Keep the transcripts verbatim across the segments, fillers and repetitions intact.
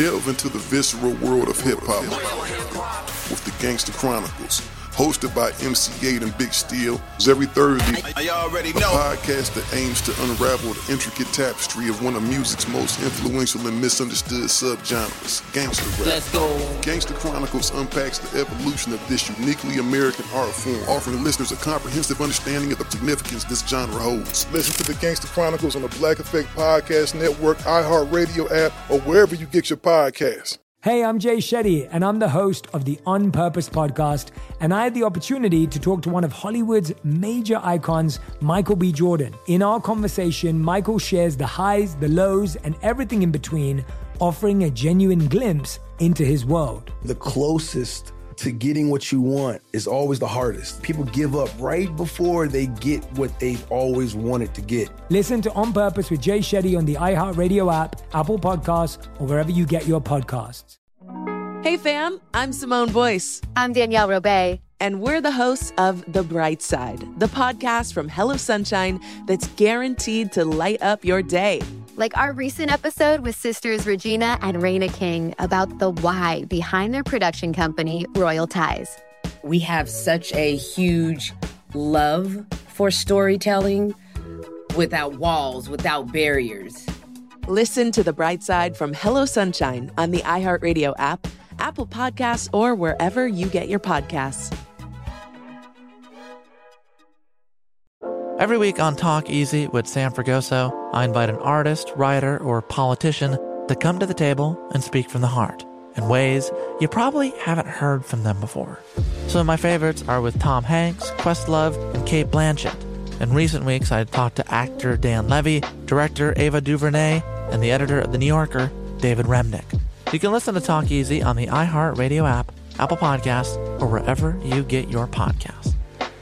Delve into the visceral world of hip-hop with the Gangster Chronicles, hosted by M C eight and Big Steel. Every Thursday, a podcast that aims to unravel the intricate tapestry of one of music's most influential and misunderstood subgenres, gangster rap. Let's go. Gangster Chronicles unpacks the evolution of this uniquely American art form, offering listeners a comprehensive understanding of the significance this genre holds. Listen to the Gangster Chronicles on the Black Effect Podcast Network, iHeartRadio app, or wherever you get your podcasts. Hey, I'm Jay Shetty, and I'm the host of the On Purpose podcast, and I had the opportunity to talk to one of Hollywood's major icons, Michael B. Jordan. In our conversation, Michael shares the highs, the lows, and everything in between, offering a genuine glimpse into his world. The closest to getting what you want is always the hardest. People give up right before they get what they've always wanted to get. Listen to On Purpose with Jay Shetty on the iHeartRadio app, Apple Podcasts, or wherever you get your podcasts. Hey fam, I'm Simone Boyce. I'm Danielle Robay. And we're the hosts of The Bright Side, the podcast from Hello Sunshine that's guaranteed to light up your day. Like our recent episode with sisters Regina and Raina King about the why behind their production company, Royal Ties. We have such a huge love for storytelling without walls, without barriers. Listen to The Bright Side from Hello Sunshine on the iHeartRadio app, Apple Podcasts, or wherever you get your podcasts. Every week on Talk Easy with Sam Fragoso, I invite an artist, writer, or politician to come to the table and speak from the heart in ways you probably haven't heard from them before. Some of my favorites are with Tom Hanks, Questlove, and Cate Blanchett. In recent weeks, I talked to actor Dan Levy, director Ava DuVernay, and the editor of The New Yorker, David Remnick. You can listen to Talk Easy on the iHeartRadio app, Apple Podcasts, or wherever you get your podcasts.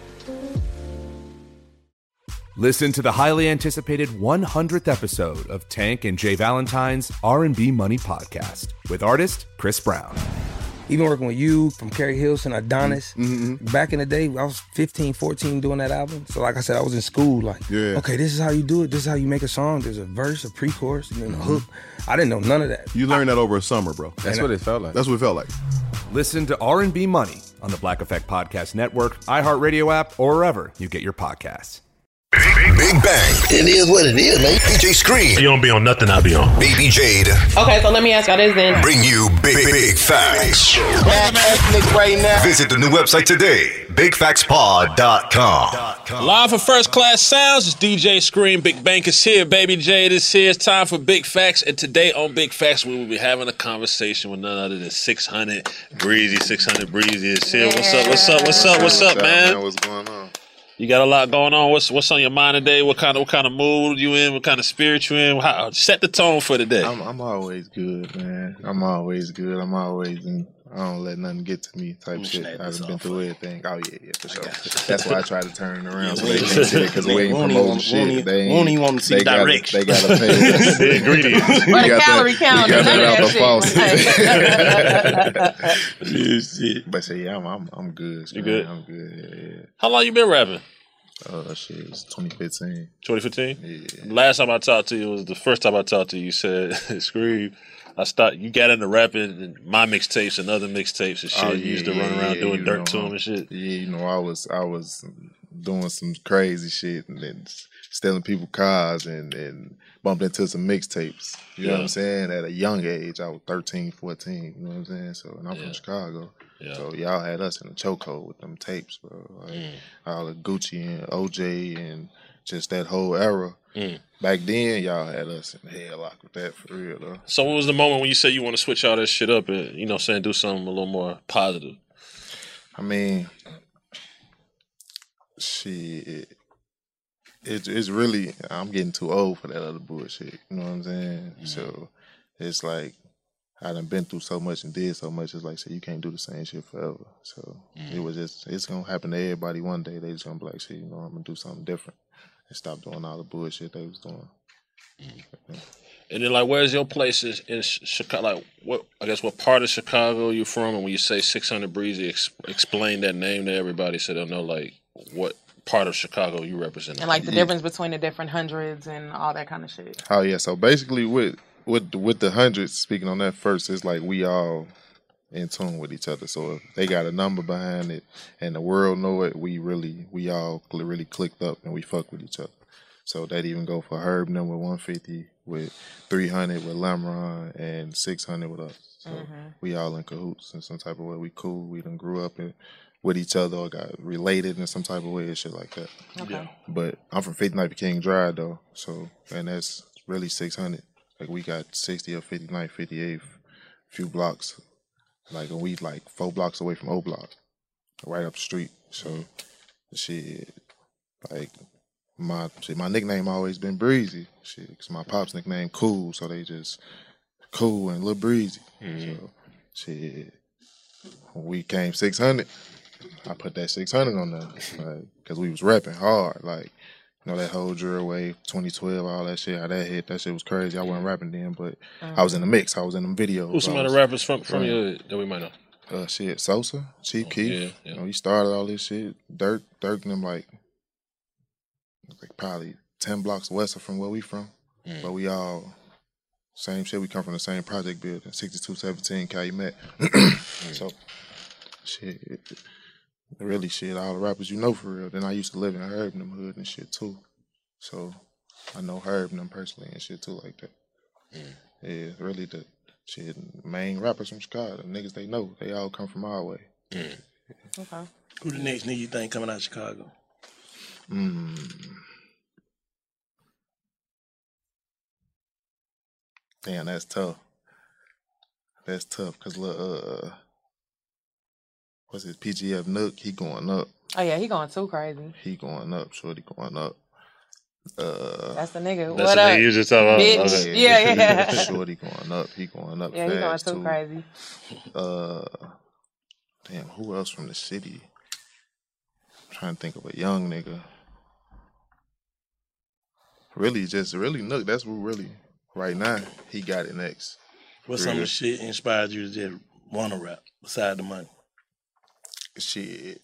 Listen to the highly anticipated one hundredth episode of Tank and Jay Valentine's R and B Money Podcast with artist Chris Brown. Even working with you, from Carrie Hilson, Adonis, Mm-hmm. back in the day, I was fifteen, fourteen doing that album. So like I said, I was in school like, Yeah. okay, this is how you do it. This is how you make a song. There's a verse, a pre-chorus, and then a hook. I didn't know none of that. You learned that over a summer, bro. That's what it felt like. That's what it felt like. Listen to R and B Money on the Black Effect Podcast Network, iHeartRadio app, or wherever you get your podcasts. Big Bang. It is what it is, man. D J Scream. You don't be on nothing, I'll be on. Baby Jade. Okay, so let me ask y'all this then. Bring you big, big, big facts. Right now. Visit the new website today, big facts pod dot com. Live for First Class Sounds, it's D J Scream. Big Bank is here. Baby Jade is here. It's time for Big Facts. And today on Big Facts, we will be having a conversation with none other than six hundred Breezy. six hundred Breezy is here. What's up, what's up, what's up, what's up, man? What's going on? You got a lot going on. What's what's on your mind today? What kind of what kind of mood you in? What kind of spirit you in? How, set the tone for today. I'm I'm always good, man. I'm always good. I'm always in. I don't let nothing get to me type shit. I've been through everything. Oh yeah, yeah, for sure. That's why I try to turn it around so they can see it because we ain't promoting shit. They ain't. Won't even want to see they gotta, direction. They gotta pay the ingredients. Or the calorie counter. You got that out the faucet. But say yeah, I'm I'm, I'm good. You good? I'm good. Yeah, yeah. How long you been rapping? Oh shit, it's twenty fifteen. twenty fifteen? Yeah. Last time I talked to you was the first time I talked to you. You said, Scream, I start. You got into rapping and my mixtapes and other mixtapes and shit. Oh, yeah, you used to yeah, run around yeah, doing you dirt know, to them and shit. Yeah, you know, I was I was doing some crazy shit and then stealing people's cars and, and bumped into some mixtapes. You Yeah. know what I'm saying? At a young age, I was thirteen, fourteen. You know what I'm saying? So, and I'm Yeah. from Chicago. Yeah. So y'all had us in a chokehold with them tapes, bro. Like Mm. all the Gucci and O J and just that whole era. Mm. Back then, y'all had us in the headlock with that for real, though. So what was the moment when you said you want to switch all that shit up and, you know what I'm saying, do something a little more positive? I mean, shit, it's it's really, I'm getting too old for that other bullshit. You know what I'm saying? Mm-hmm. So it's like, I done been through so much and did so much. It's like, so you can't do the same shit forever. So Mm-hmm. it was just, it's going to happen to everybody one day. They just going to be like, shit, you know, I'm going to do something different and stop doing all the bullshit they was doing. Mm-hmm. And then, like, where's your place in, in Chicago? Like, what, I guess, what part of Chicago you from? And when you say six hundred Breezy, ex- explain that name to everybody so they'll know, like, what part of Chicago you represent. And like the Yeah. difference between the different hundreds and all that kind of shit. Oh yeah, so basically with with with the hundreds, speaking on that first, it's like we all in tune with each other. So if they got a number behind it and the world know it, we really we all really clicked up and we fuck with each other. So that even go for Herb and them with one fifty, with three hundred with Lamron, and six hundred with us. So mm-hmm. we all in cahoots in some type of way. We cool. We done grew up in, with each other or got related in some type of way and shit like that. Okay. Yeah. But I'm from fifty-ninth King Drive though, so and that's really six hundred. Like we got sixty or fifty-ninth, fifty-eighth, few blocks. Like we like four blocks away from O Block, right up the street. So shit, like my shit, my nickname always been Breezy. Shit, cause my pop's nickname Cool, so they just Cool and Lil Breezy. Mm-hmm. So shit, when we came six hundred, I put that six hundred on there, like, cause we was rapping hard, like. You know, that whole drill wave, twenty twelve, all that shit, how that hit, that shit was crazy. I wasn't rapping then, but mm-hmm. I was in the mix. I was in them videos. Who's some of the rappers from, from your, that we might know? Uh, shit, Sosa, Chief oh, Keef. Yeah, yeah. You know, he started all this shit. Dirk, Dirk and them like, like probably ten blocks west of from where we from. Mm. But we all, same shit. We come from the same project building, sixty-two seventeen Calumet. mm. So, shit. Really, shit, all the rappers you know for real. Then I used to live in Herb and them hood and shit too. So I know Herb and them personally and shit too like that. Mm. Yeah, really the shit main rappers from Chicago, the niggas they know, they all come from our way. Mm. Yeah. Okay. Who the next nigga you think coming out of Chicago? Mm. Damn, that's tough. That's tough because look, uh, what's his P G F Nook? He going up. Oh yeah, he going too crazy. He going up. Shorty going up. Uh, That's the nigga. That's what the up, nigga you just talking about. bitch? Okay. Yeah, yeah. Shorty going up. He going up. Yeah, he going fast too too. crazy. Uh, damn, who else from the city? I'm trying to think of a young nigga. Really, just really Nook. That's what really right now he got it next. What some of the shit inspired you to just want to rap beside the money? Shit,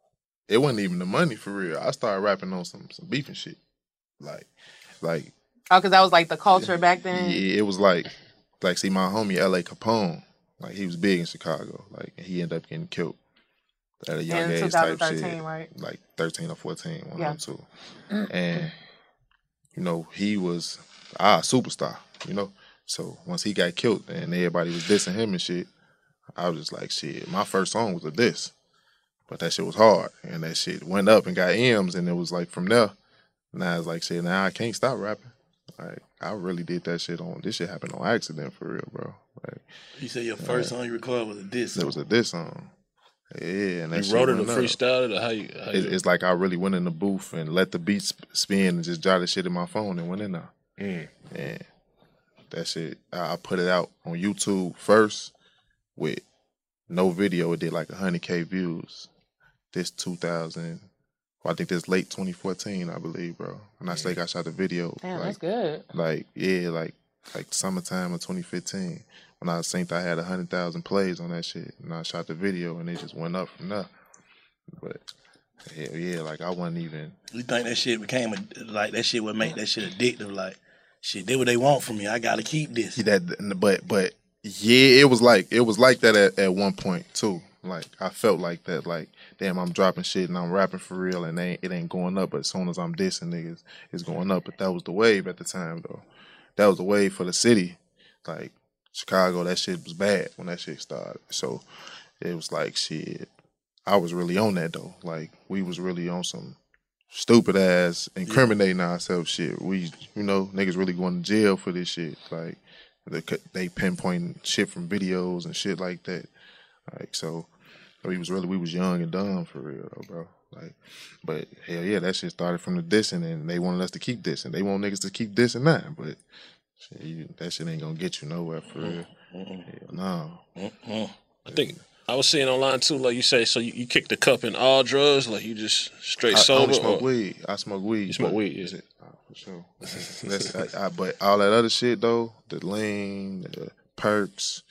it wasn't even the money for real. I started rapping on some some beef and shit, like, like. Oh, because that was like the culture back then. Yeah, it was like, like see my homie L A Capone, like he was big in Chicago, like and he ended up getting killed at a young age type shit, right? Like thirteen or fourteen, one yeah. or two, and you know he was ah superstar, you know. So once he got killed and everybody was dissing him and shit, I was just like, shit. My first song was a diss. But that shit was hard, and that shit went up and got M's, and it was like from there. Now it's like shit. Now I can't stop rapping. Like I really did that shit on. This shit happened on accident for real, bro. Like you said your first like, song you recorded was a diss. It was a diss song. Yeah, and that you wrote shit it or freestyled it, or how you? How it, you... It's like I really went in the booth and let the beats spin and just jotted shit in my phone and went in there. Mm. And that shit, I put it out on YouTube first with no video. It did like one hundred K views. This two thousand, well, I think this late twenty fourteen, I believe, bro. And I say I shot the video. Damn, like, that's good. Like, yeah, like like summertime of twenty fifteen. When I think I had one hundred thousand plays on that shit. And I shot the video and it just went up from there. But, hell yeah, like I wasn't even. You think that shit became, a, like that shit would make that shit addictive? Like, shit, they what they want from me. I gotta keep this. That, but, but, yeah, it was like, it was like that at, at one point, too. Like, I felt like that, like, damn, I'm dropping shit and I'm rapping for real and they ain't, it ain't going up, but as soon as I'm dissing niggas, it's going up. But that was the wave at the time, though. That was the wave for the city. Like, Chicago, that shit was bad when that shit started. So, it was like, shit, I was really on that, though. Like, we was really on some stupid-ass incriminating yeah. ourselves shit. We, you know, niggas really going to jail for this shit. Like, they, they pinpointing shit from videos and shit like that. Like, so we was really, we was young and dumb for real, though, bro. Like, but hell yeah, that shit started from the dissing, and they wanted us to keep dissing. They want niggas to keep dissing now, but shit, you, that shit ain't gonna get you nowhere for real. Mm-mm. Hell no. Mm-mm. I think I was seeing online too, like you say, so you, you kick the cup in all drugs, like you just straight I, sober. I only smoke or? weed. I smoke weed. You smoke weed, yeah. Oh, for sure. That's, I, I, but all that other shit though, the lean, the perks,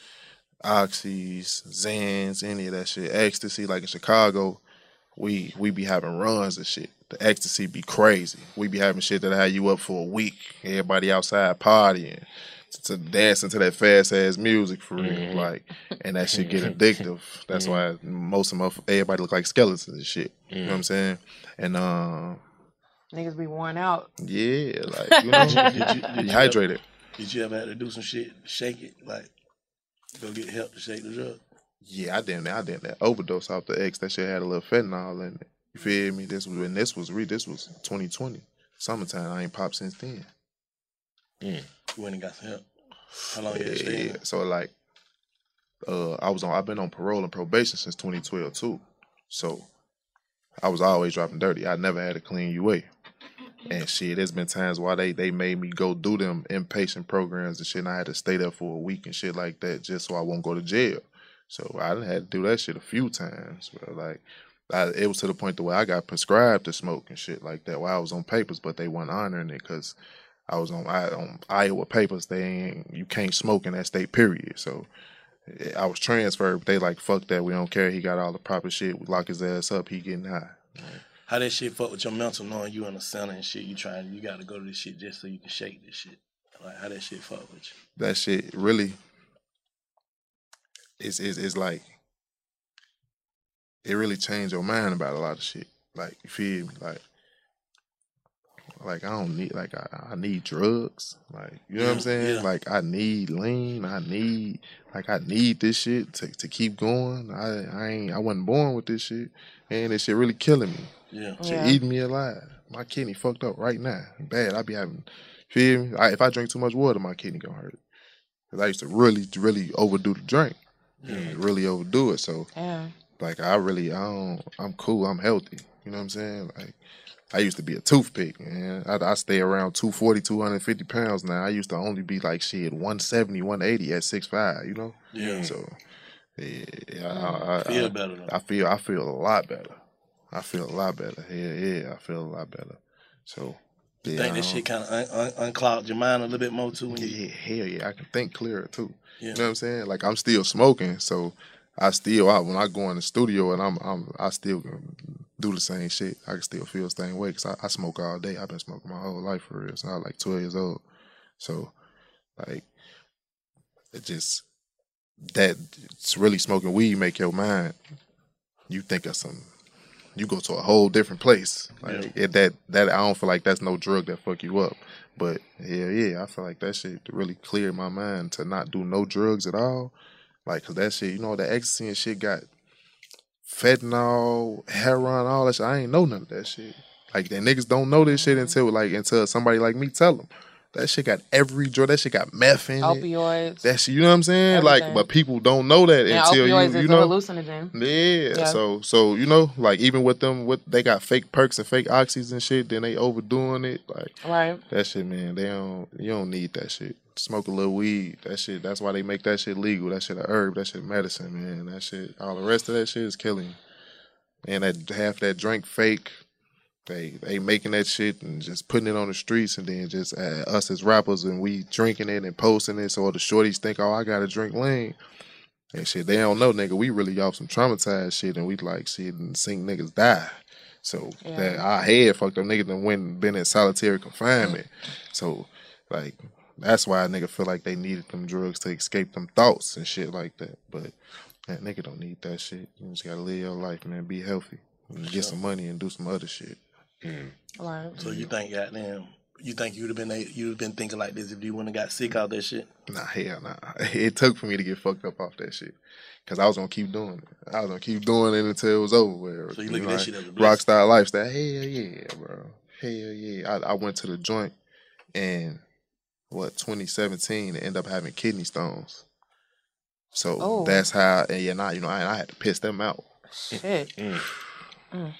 oxys, Zans, any of that shit, ecstasy. Like in Chicago, we we be having runs and shit. The ecstasy be crazy. We be having shit that had you up for a week. Everybody outside partying, to dancing to that fast ass music for real, mm-hmm. like, and that shit get addictive. That's mm-hmm. why most of my everybody look like skeletons and shit. Mm-hmm. You know what I'm saying? And um, niggas be worn out. Yeah, like you know, did you, did you dehydrated. Ever, did you ever have to do some shit, shake it, like go get help to shake the drug? Yeah, I did that. I did that overdose off the X. That shit had a little fentanyl in it. You feel me? This was when this was re. This was twenty twenty. Summertime. I ain't popped since then. Mm. You went and got some help. How long yeah, you stayed? Yeah. So like, uh, I was on. I've been on parole and probation since twenty twelve too. So I was always dropping dirty. I never had a clean U A. And shit, there's been times why they they made me go do them inpatient programs and shit. And I had to stay there for a week and shit like that just so I won't go to jail. So I done had to do that shit a few times. But like, I, it was to the point to where I got prescribed to smoke and shit like that while I was on papers, but they weren't honoring it because I was on, I, on Iowa papers. They ain't, you can't smoke in that state, period. So I was transferred, but they like, fuck that, we don't care. He got all the proper shit. We lock his ass up. He getting high. Right. How that shit fuck with your mental, knowing you in the center and shit? You trying, you got to go to this shit just so you can shake this shit. Like how that shit fuck with you? That shit really is is is like it really changed your mind about a lot of shit. Like you feel me? Like like I don't need like I, I need drugs. Like you know yeah, what I'm saying? Yeah. Like I need lean. I need like I need this shit to to keep going. I I ain't I wasn't born with this shit, and this shit really killing me. Yeah, shit yeah. eating me alive. My kidney fucked up right now. Bad. I be having feel me? I, if I drink too much water, my kidney gonna hurt. Cause I used to really really overdo the drink. Yeah. Really overdo it. So yeah. like I really I don't I'm cool. I'm healthy. You know what I'm saying? Like. I used to be a toothpick, man. I, I stay around two forty, two fifty pounds now. I used to only be like, shit, one seventy, one eighty at six five, you know? Yeah. So, yeah, I, I, feel I, better, though. I feel, I feel a lot better. I feel a lot better. Yeah, yeah, I feel a lot better. So, yeah. You think this shit kind of un- un- unclogged your mind a little bit more, too? When yeah, you... hell yeah. I can think clearer, too. Yeah. You know what I'm saying? Like, I'm still smoking, so I still, I, when I go in the studio and I'm, I'm I still do the same shit, I can still feel the same way because I, I smoke all day. I've been smoking my whole life for real. So I was like twelve years old. So, like, it just, that, it's really smoking weed make your mind, you think of some, you go to a whole different place. Like, yeah. it, that, that, I don't feel like that's no drug that fuck you up. But, yeah, yeah, I feel like that shit really cleared my mind to not do no drugs at all. Like, cause that shit, you know, the ecstasy and shit got fentanyl, heroin, all that shit. I ain't know none of that shit. Like, the niggas don't know this shit until like until somebody like me tell them. That shit got every drug. That shit got meth in opioids. it. Opioids. That shit, you know what I'm saying? Everything. Like, but people don't know that yeah, until opioids you, you is know. A hallucinogen. Yeah. yeah. So, so you know, like even with them, with they got fake perks and fake oxys and shit. Then they overdoing it. Like, right. That shit, man. They don't. You don't need that shit. Smoke a little weed. That shit. That's why they make that shit legal. That shit a herb. That shit medicine, man. That shit. All the rest of that shit is killing you. And that half that drink fake. They they making that shit and just putting it on the streets, and then just uh, us as rappers and we drinking it and posting it, so the shorties think, oh, I gotta drink lean. And shit, they don't know, nigga, we really off some traumatized shit, and we like shit and seen niggas die. So yeah. that our head fucked up, niggas done went been in solitary confinement. So like that's why a nigga feel like they needed them drugs to escape them thoughts and shit like that. But that nigga don't need that shit. You just gotta live your life, man. Be healthy, and get some money and do some other shit. Mm. Right. So you think, goddamn, you think you'd have been you'd have been thinking like this if you wouldn't have got sick out that shit? Nah, hell nah. It took for me to get fucked up off that shit, cause I was gonna keep doing it. I was gonna keep doing it until it was over with. So you look you at know, that shit as a blessing. Rockstar lifestyle. Hell yeah, bro. Hell yeah. I, I went to the joint and what twenty seventeen and ended up having kidney stones. So oh. that's how. And yeah, nah, you know, I, I had to piss them out. Shit. Mm. Mm.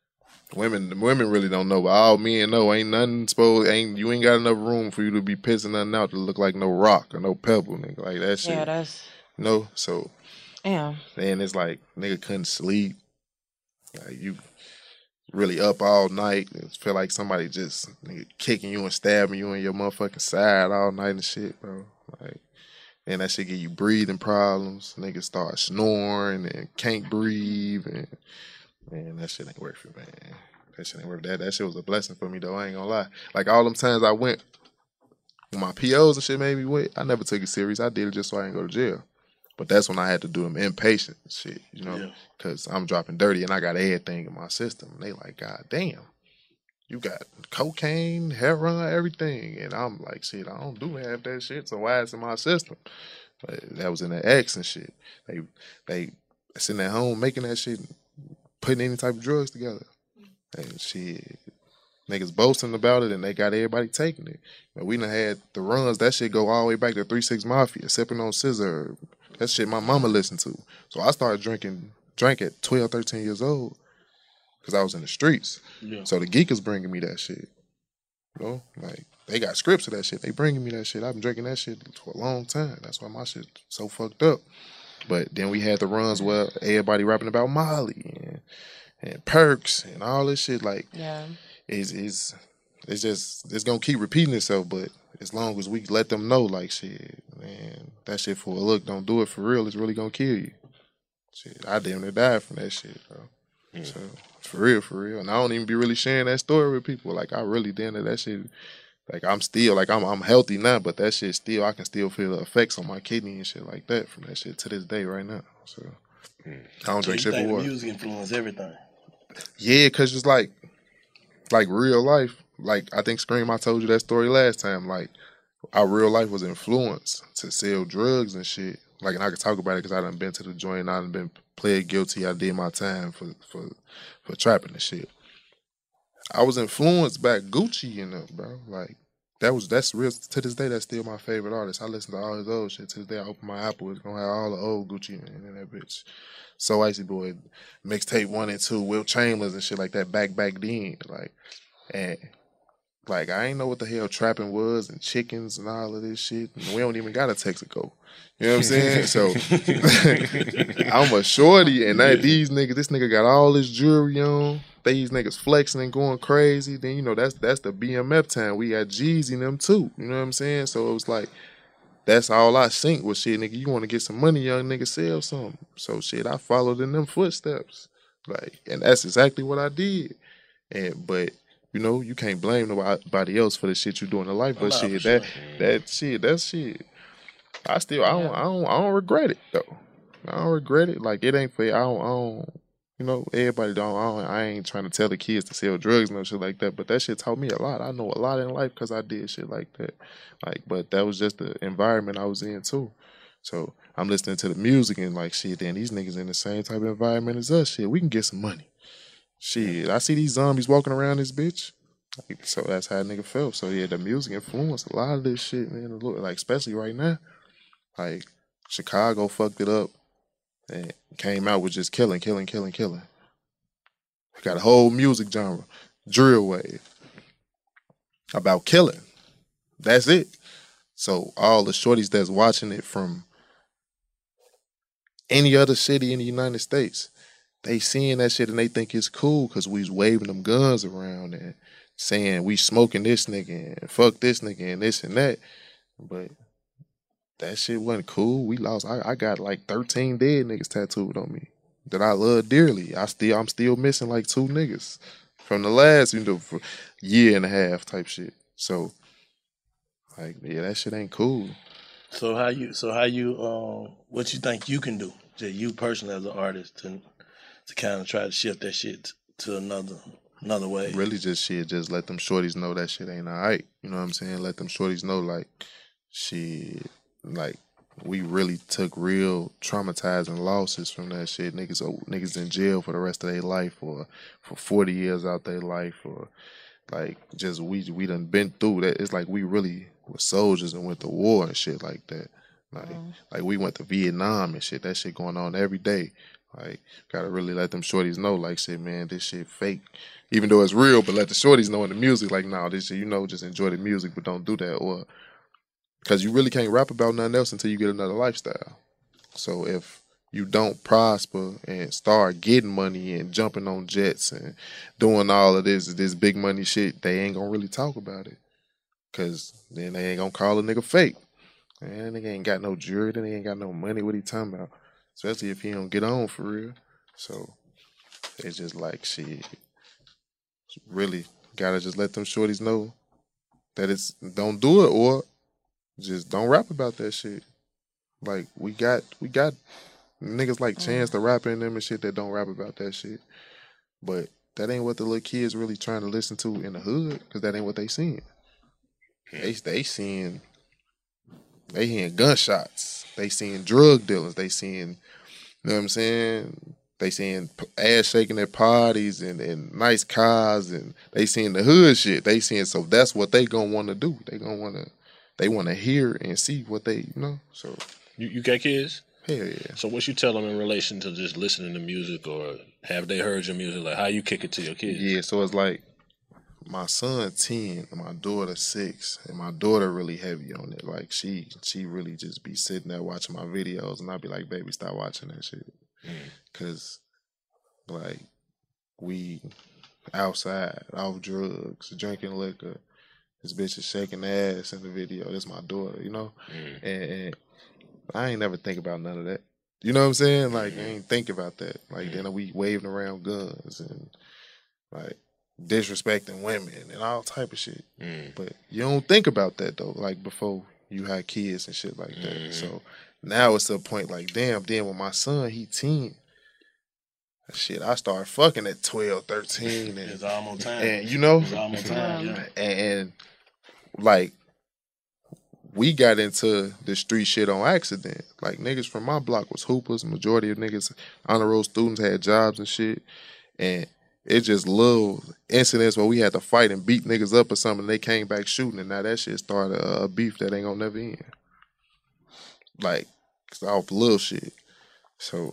Women, women really don't know, but all men know. Ain't nothing supposed. Ain't you ain't got enough room for you to be pissing nothing out to look like no rock or no pebble, nigga. Like that shit. Yeah, that's. You know, so. Yeah. And it's like nigga couldn't sleep. Like you really up all night. It feel like somebody just nigga kicking you and stabbing you in your motherfucking side all night and shit, bro. Like, and that shit give you breathing problems. Niggas start snoring and can't breathe and. Man, that shit ain't worth it, man. That shit ain't worth that. That shit was a blessing for me, though. I ain't gonna lie. Like, all them times I went when my P Os and shit made me wet, I never took it serious. I did it just so I didn't go to jail. But that's when I had to do them inpatient shit, you know, because yeah. I'm dropping dirty and I got everything in my system. And they like, God damn, you got cocaine, heroin, everything. And I'm like, shit, I don't do half that shit, so why it's in my system? But that was in the X and shit. They they sitting at home making that shit, putting any type of drugs together. And shit, niggas boasting about it and they got everybody taking it. But we done had the runs, that shit go all the way back to three six Mafia, sipping on scissor. That shit my mama listened to. So I started drinking, drank at twelve, thirteen years old because I was in the streets. Yeah. So the geek is bringing me that shit. You know, like, they got scripts of that shit. They bringing me that shit. I've been drinking that shit for a long time. That's why my shit so fucked up. But then we had the runs where everybody rapping about Molly and, and perks and all this shit. Like, yeah. it's, it's, it's just, it's going to keep repeating itself, but as long as we let them know, like, shit, man, that shit for a look, don't do it for real, it's really gonna kill you. Shit, I damn near died from that shit, bro. Mm. So, for real, for real. And I don't even be really sharing that story with people. Like, I really damn near that shit, like, I'm still, like, I'm I'm healthy now, but that shit still, I can still feel the effects on my kidney and shit like that from that shit to this day right now. So, mm. I don't so drink shit for water. Music influence everything. Yeah, because it's like, like, real life. Like, I think, Scream, I told you that story last time. Like, our real life was influenced to sell drugs and shit. Like, and I could talk about it because I done been to the joint. I done been pled guilty. I did my time for for for trapping and shit. I was influenced by Gucci and them, bro. Like, that was, that's real. To this day, that's still my favorite artist. I listen to all his old shit. To this day, I open my Apple, it's gonna have all the old Gucci in that bitch. So Icy Boy, mixtape one and two, Will Chambers and shit like that back, back then. Like, and... Like, I ain't know what the hell trapping was and chickens and all of this shit. And we don't even got a Texaco. You know what I'm saying? So, I'm a shorty, and that, these niggas, this nigga got all this jewelry on. These niggas flexing and going crazy. Then, you know, that's that's the B M F time. We got G's in them, too. You know what I'm saying? So, it was like, that's all I synced with shit, nigga. You want to get some money, young nigga, sell something. So, shit, I followed in them footsteps. Like, and that's exactly what I did. And, but... You know, you can't blame nobody else for the shit you do in the life, but shit, that sure. that shit, that shit, I still, I don't, I don't, I don't regret it though. I don't regret it. Like, it ain't for, I don't, I don't, you know, everybody don't, I, don't, I ain't trying to tell the kids to sell drugs and no shit like that, but that shit taught me a lot. I know a lot in life because I did shit like that. Like, but that was just the environment I was in too. So I'm listening to the music and like, shit, then these niggas in the same type of environment as us. Shit, we can get some money. Shit, I see these zombies walking around this bitch. Like, so that's how a nigga felt. So yeah, the music influenced a lot of this shit, man. Like, especially right now. Like, Chicago fucked it up and came out with just killing, killing, killing, killing. Got a whole music genre, drill wave, about killing. That's it. So all the shorties that's watching it from any other city in the United States, they seeing that shit and they think it's cool because we's waving them guns around and saying we smoking this nigga and fuck this nigga and this and that. But that shit wasn't cool. We lost. I, I got like thirteen dead niggas tattooed on me that I love dearly. I still, I'm still missing like two niggas from the last, you know, year and a half type shit. So, like, yeah, that shit ain't cool. So how you, so how you, um, what you think you can do, just you personally as an artist, to to kind of try to shift that shit to another another way? Really just shit, just let them shorties know that shit ain't all right. You know what I'm saying? Let them shorties know, like, shit, like, we really took real traumatizing losses from that shit. Niggas niggas in jail for the rest of their life or for forty years out their life or, like, just we we done been through that. It's like we really were soldiers and went to war and shit like that. Like, mm. like we went to Vietnam and shit. That shit going on every day. Like, gotta really let them shorties know, like, shit, man, this shit fake. Even though it's real, but let the shorties know in the music, like, nah, this shit, you know, just enjoy the music, but don't do that. Or, because you really can't rap about nothing else until you get another lifestyle. So if you don't prosper and start getting money and jumping on jets and doing all of this, this big money shit, they ain't gonna really talk about it. Because then they ain't gonna call a nigga fake. Man, nigga ain't got no jewelry, then he ain't got no money, what he talking about? Especially if he don't get on for real. So it's just like, shit, really gotta just let them shorties know that it's, don't do it, or just don't rap about that shit. Like, we got we got niggas like Chance the Rapper and them and shit that don't rap about that shit. But that ain't what the little kids really trying to listen to in the hood, because that ain't what they seeing. They they seeing, they hearing gunshots. They seeing drug dealers. They seeing, you know what I'm saying? They seeing ass shaking at parties and, and nice cars, and they seeing the hood shit. They seeing, so that's what they gonna want to do. They gonna want to, they want to hear and see what they, you know. So you you got kids? Hell yeah. So what you tell them in relation to just listening to music, or have they heard your music? Like, how you kick it to your kids? Yeah, so it's like my son ten and my daughter six, and my daughter really heavy on it. Like, she she really just be sitting there watching my videos, and I be like, baby, stop watching that shit. Mm. Cause like, we outside, off drugs, drinking liquor. This bitch is shaking ass in the video. That's my daughter, you know? Mm. And, and I ain't never think about none of that. You know what I'm saying? Like, I ain't think about that. Like, then we waving around guns and, like, disrespecting women and all type of shit. Mm. But you don't think about that, though, like, before you had kids and shit like that. Mm. So now it's to a point like, damn, then when my son, he ten, shit, I started fucking at twelve, thirteen. And, it's almost time. And, you know? It's almost time, yeah. And, and like, we got into the street shit on accident. Like, niggas from my block was hoopers. Majority of niggas, honor roll students, had jobs and shit. And it just little incidents where we had to fight and beat niggas up or something. They came back shooting, and now that shit started a, a beef that ain't gonna never end. Like, it's off little shit. So,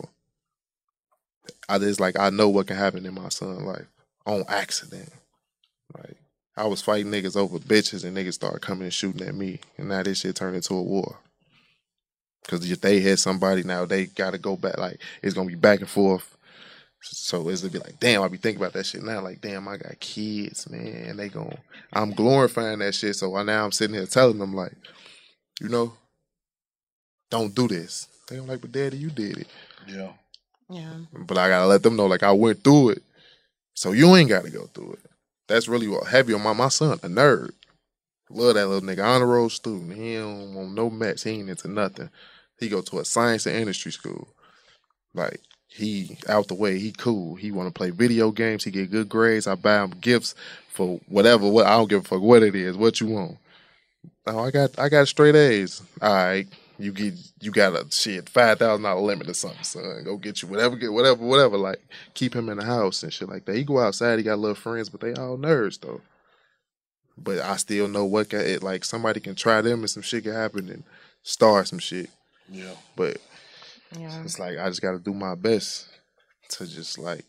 I just, like, I know what can happen in my son's life on accident. Like, I was fighting niggas over bitches, and niggas started coming and shooting at me. And now this shit turned into a war. Because if they hit somebody now, they got to go back. Like, it's going to be back and forth. So it's going to be like, damn, I be thinking about that shit now. Like, damn, I got kids, man. They going I'm glorifying that shit. So now I'm sitting here telling them, like, you know, don't do this. They don't like, but daddy, you did it. Yeah. Yeah. But I got to let them know, like, I went through it. So you ain't got to go through it. That's really what heavy on my my son, a nerd. Love that little nigga, honor roll student. He don't want no mess. He ain't into nothing. He go to a science and industry school. Like, he out the way. He cool. He want to play video games. He get good grades. I buy him gifts for whatever. What I don't give a fuck what it is. What you want? Oh, I got I got straight A's. All right. You get you got a shit five thousand dollar limit or something, son. Go get you whatever, get whatever, whatever. Like, keep him in the house and shit like that. He go outside. He got little friends, but they all nerds though. But I still know what can, it like somebody can try them and some shit can happen and start some shit. Yeah. But yeah. It's like I just got to do my best to just like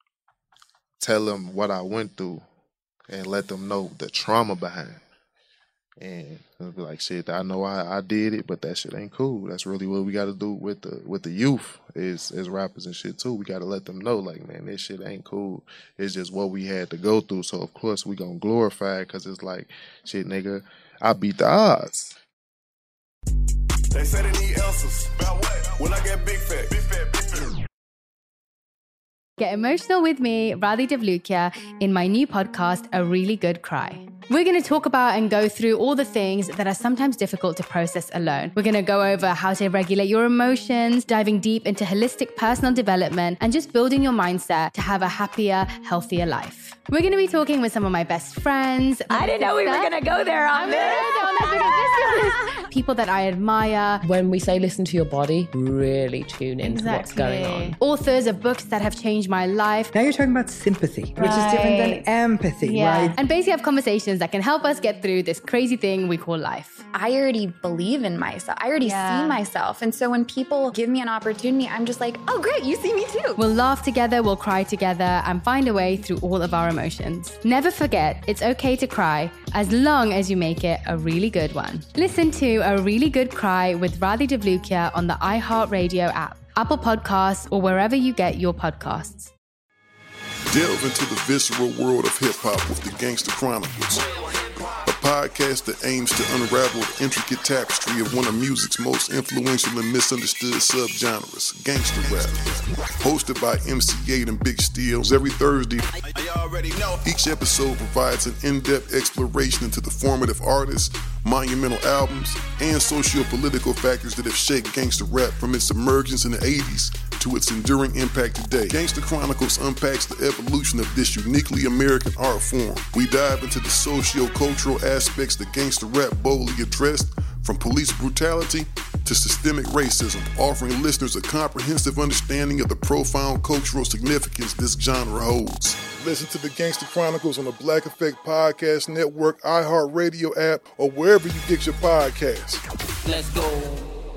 tell them what I went through and let them know the trauma behind. And it'll be like, shit, I know I, I did it, but that shit ain't cool. That's really what we got to do with the with the youth is as rappers and shit too. We got to let them know, like, man, this shit ain't cool. It's just what we had to go through. So of course we gonna glorify it because it's like, shit, nigga, I beat the odds. They say they need answers. About what? When I get big fat, big fat, big fat. Get emotional with me, Radhi Devlukia, in my new podcast, A Really Good Cry. We're going to talk about and go through all the things that are sometimes difficult to process alone. We're going to go over how to regulate your emotions, diving deep into holistic personal development, and just building your mindset to have a happier, healthier life. We're going to be talking with some of my best friends. I didn't know we were going to go there on this. People that I admire. When we say listen to your body, really tune into Exactly. what's going on. Authors of books that have changed my life. Now you're talking about sympathy, Right. which is different than empathy, Yeah. right? And basically have conversations that can help us get through this crazy thing we call life. I already believe in myself. I already Yeah. see myself. And so when people give me an opportunity, I'm just like, oh, great, you see me too. We'll laugh together, we'll cry together, and find a way through all of our emotions. Never forget, it's okay to cry, as long as you make it a really good one. Listen to A Really Good Cry with Radhi Devlukia on the iHeartRadio app, Apple Podcasts, or wherever you get your podcasts. Delve into the visceral world of hip-hop with the Gangster Chronicles, a podcast that aims to unravel the intricate tapestry of one of music's most influential and misunderstood subgenres, gangster rap. Hosted by M C eight and Big Steels every Thursday, each episode provides an in-depth exploration into the formative artists, monumental albums, and socio-political factors that have shaped gangster rap from its emergence in the eighties to its enduring impact today. Gangster Chronicles unpacks the evolution of this uniquely American art form. We dive into the socio-cultural aspects that gangster rap boldly addressed, from police brutality to systemic racism, offering listeners a comprehensive understanding of the profound cultural significance this genre holds. Listen to the Gangster Chronicles on the Black Effect Podcast Network, iHeartRadio app, or wherever you get your podcasts. Let's go.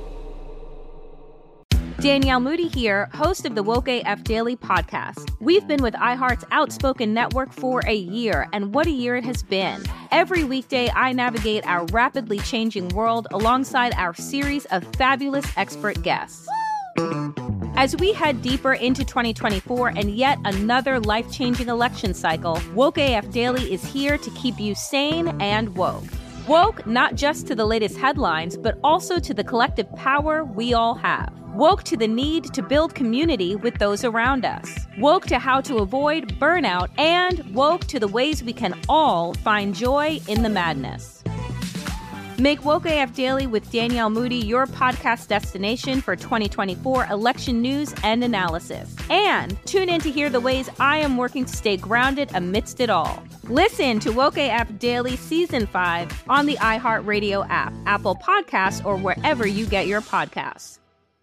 Danielle Moody here, host of the Woke A F Daily podcast. We've been with iHeart's Outspoken Network for a year, and what a year it has been. Every weekday, I navigate our rapidly changing world alongside our series of fabulous expert guests. As we head deeper into twenty twenty-four and yet another life-changing election cycle, Woke A F Daily is here to keep you sane and woke. Woke not just to the latest headlines, but also to the collective power we all have. Woke to the need to build community with those around us. Woke to how to avoid burnout, and woke to the ways we can all find joy in the madness. Make Woke A F Daily with Danielle Moody your podcast destination for twenty twenty-four election news and analysis. And tune in to hear the ways I am working to stay grounded amidst it all. Listen to Woke A F Daily Season five on the iHeartRadio app, Apple Podcasts, or wherever you get your podcasts.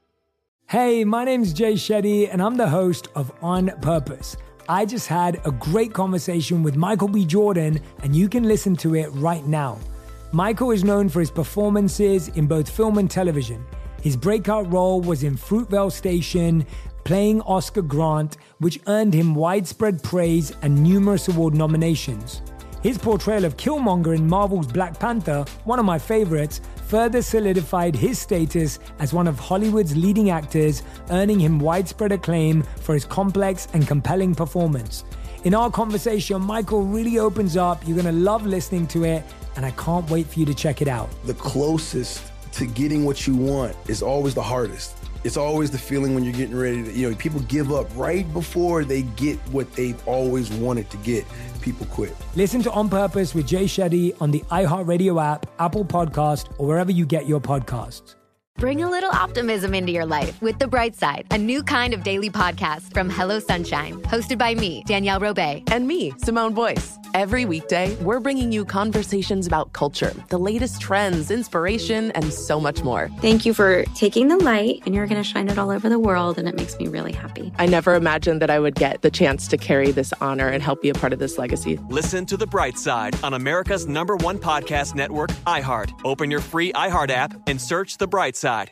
Hey, my name's Jay Shetty, and I'm the host of On Purpose. I just had a great conversation with Michael B. Jordan, and you can listen to it right now. Michael is known for his performances in both film and television. His breakout role was in Fruitvale Station, playing Oscar Grant, which earned him widespread praise and numerous award nominations. His portrayal of Killmonger in Marvel's Black Panther, one of my favorites, further solidified his status as one of Hollywood's leading actors, earning him widespread acclaim for his complex and compelling performance. In our conversation, Michael really opens up. You're going to love listening to it, and I can't wait for you to check it out. The closest to getting what you want is always the hardest. It's always the feeling when you're getting ready to, you know, people give up right before they get what they've always wanted to get. People quit. Listen to On Purpose with Jay Shetty on the iHeartRadio app, Apple Podcast, or wherever you get your podcasts. Bring a little optimism into your life with The Bright Side, a new kind of daily podcast from Hello Sunshine, hosted by me, Danielle Robay. And me, Simone Boyce. Every weekday, we're bringing you conversations about culture, the latest trends, inspiration, and so much more. Thank you for taking the light, and you're going to shine it all over the world, and it makes me really happy. I never imagined that I would get the chance to carry this honor and help be a part of this legacy. Listen to The Bright Side on America's number one podcast network, iHeart. Open your free iHeart app and search The Bright Side.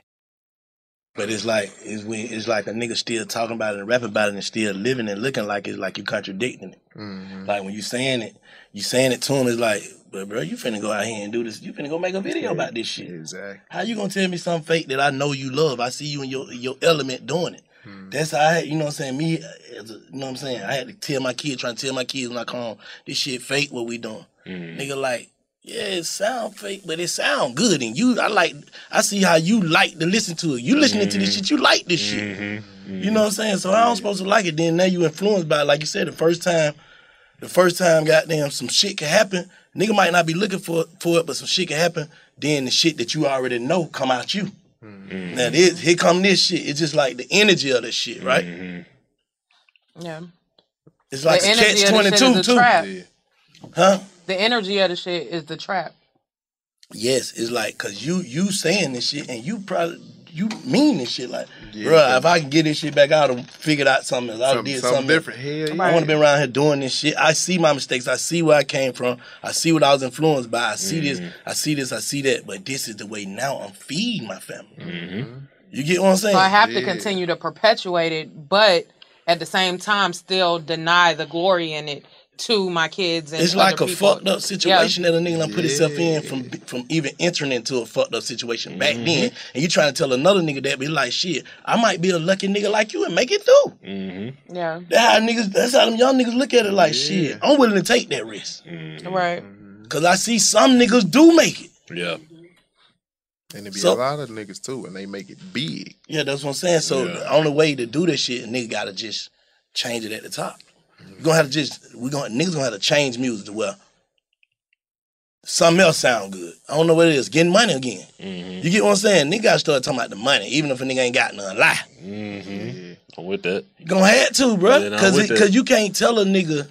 But it's like it's, we, it's like a nigga still talking about it and rapping about it and still living and looking like it's like you contradicting it. Mm-hmm. Like when you saying it, you saying it to him, it's like, but bro, you finna go out here and do this. You finna go make a video yeah, about this shit. Exactly. How you gonna tell me something fake that I know you love? I see you in your your element doing it. Mm-hmm. That's how I had, you know what I'm saying? Me, as a, you know what I'm saying? I had to tell my kids, trying to tell my kids when I come home, this shit fake, what we doing. Mm-hmm. Nigga like, yeah, it sound fake, but it sound good. And you, I like, I see how you like to listen to it. You listening mm-hmm. to this shit, you like this shit. Mm-hmm. You know what I'm saying? So how I'm supposed to like it? Then now you influenced by it. Like you said, the first time, the first time, goddamn, some shit can happen. Nigga might not be looking for, for it, but some shit can happen. Then the shit that you already know come out you. Mm-hmm. Now this, here come this shit. It's just like the energy of this shit, right? Mm-hmm. Yeah. It's like the a catch twenty-two too. Trap. Huh? The energy of the shit is the trap. Yes, it's like, cause you you saying this shit and you probably you mean this shit like, yeah, bro. If I can get this shit back out and figured out something else, I something, did something, something different. Hell yeah. I want to be around here doing this shit. I see my mistakes. I see where I came from. I see what I was influenced by. I see mm-hmm. this. I see this. I see that. But this is the way now I'm feeding my family. Mm-hmm. You get what I'm saying? So I have yeah. to continue to perpetuate it, but at the same time, still deny the glory in it to my kids and it's like a people. fucked up situation yeah. that a nigga done put yeah. himself in from from even entering into a fucked up situation back mm-hmm. then, and you trying to tell another nigga that, be like, shit, I might be a lucky nigga like you and make it through. Mm-hmm. Yeah, that's how niggas. That's how them young niggas look at it. Like, yeah. shit, I'm willing to take that risk. Mm-hmm. Right. Cause I see some niggas do make it. Yeah. And it be So- a lot of niggas too, and they make it big. Yeah, that's what I'm saying. So Yeah. the only way to do this shit, a nigga gotta just change it at the top. We're gonna have to just we gonna niggas gonna have to change music to where something else sound good. I don't know what it is. Getting money again. Mm-hmm. You get what I'm saying? Nigga gotta start talking about the money, even if a nigga ain't got none. Lie. Mm-hmm. I'm with that. You gonna have to, bro. Yeah, nah, Cause with it, that. cause you can't tell a nigga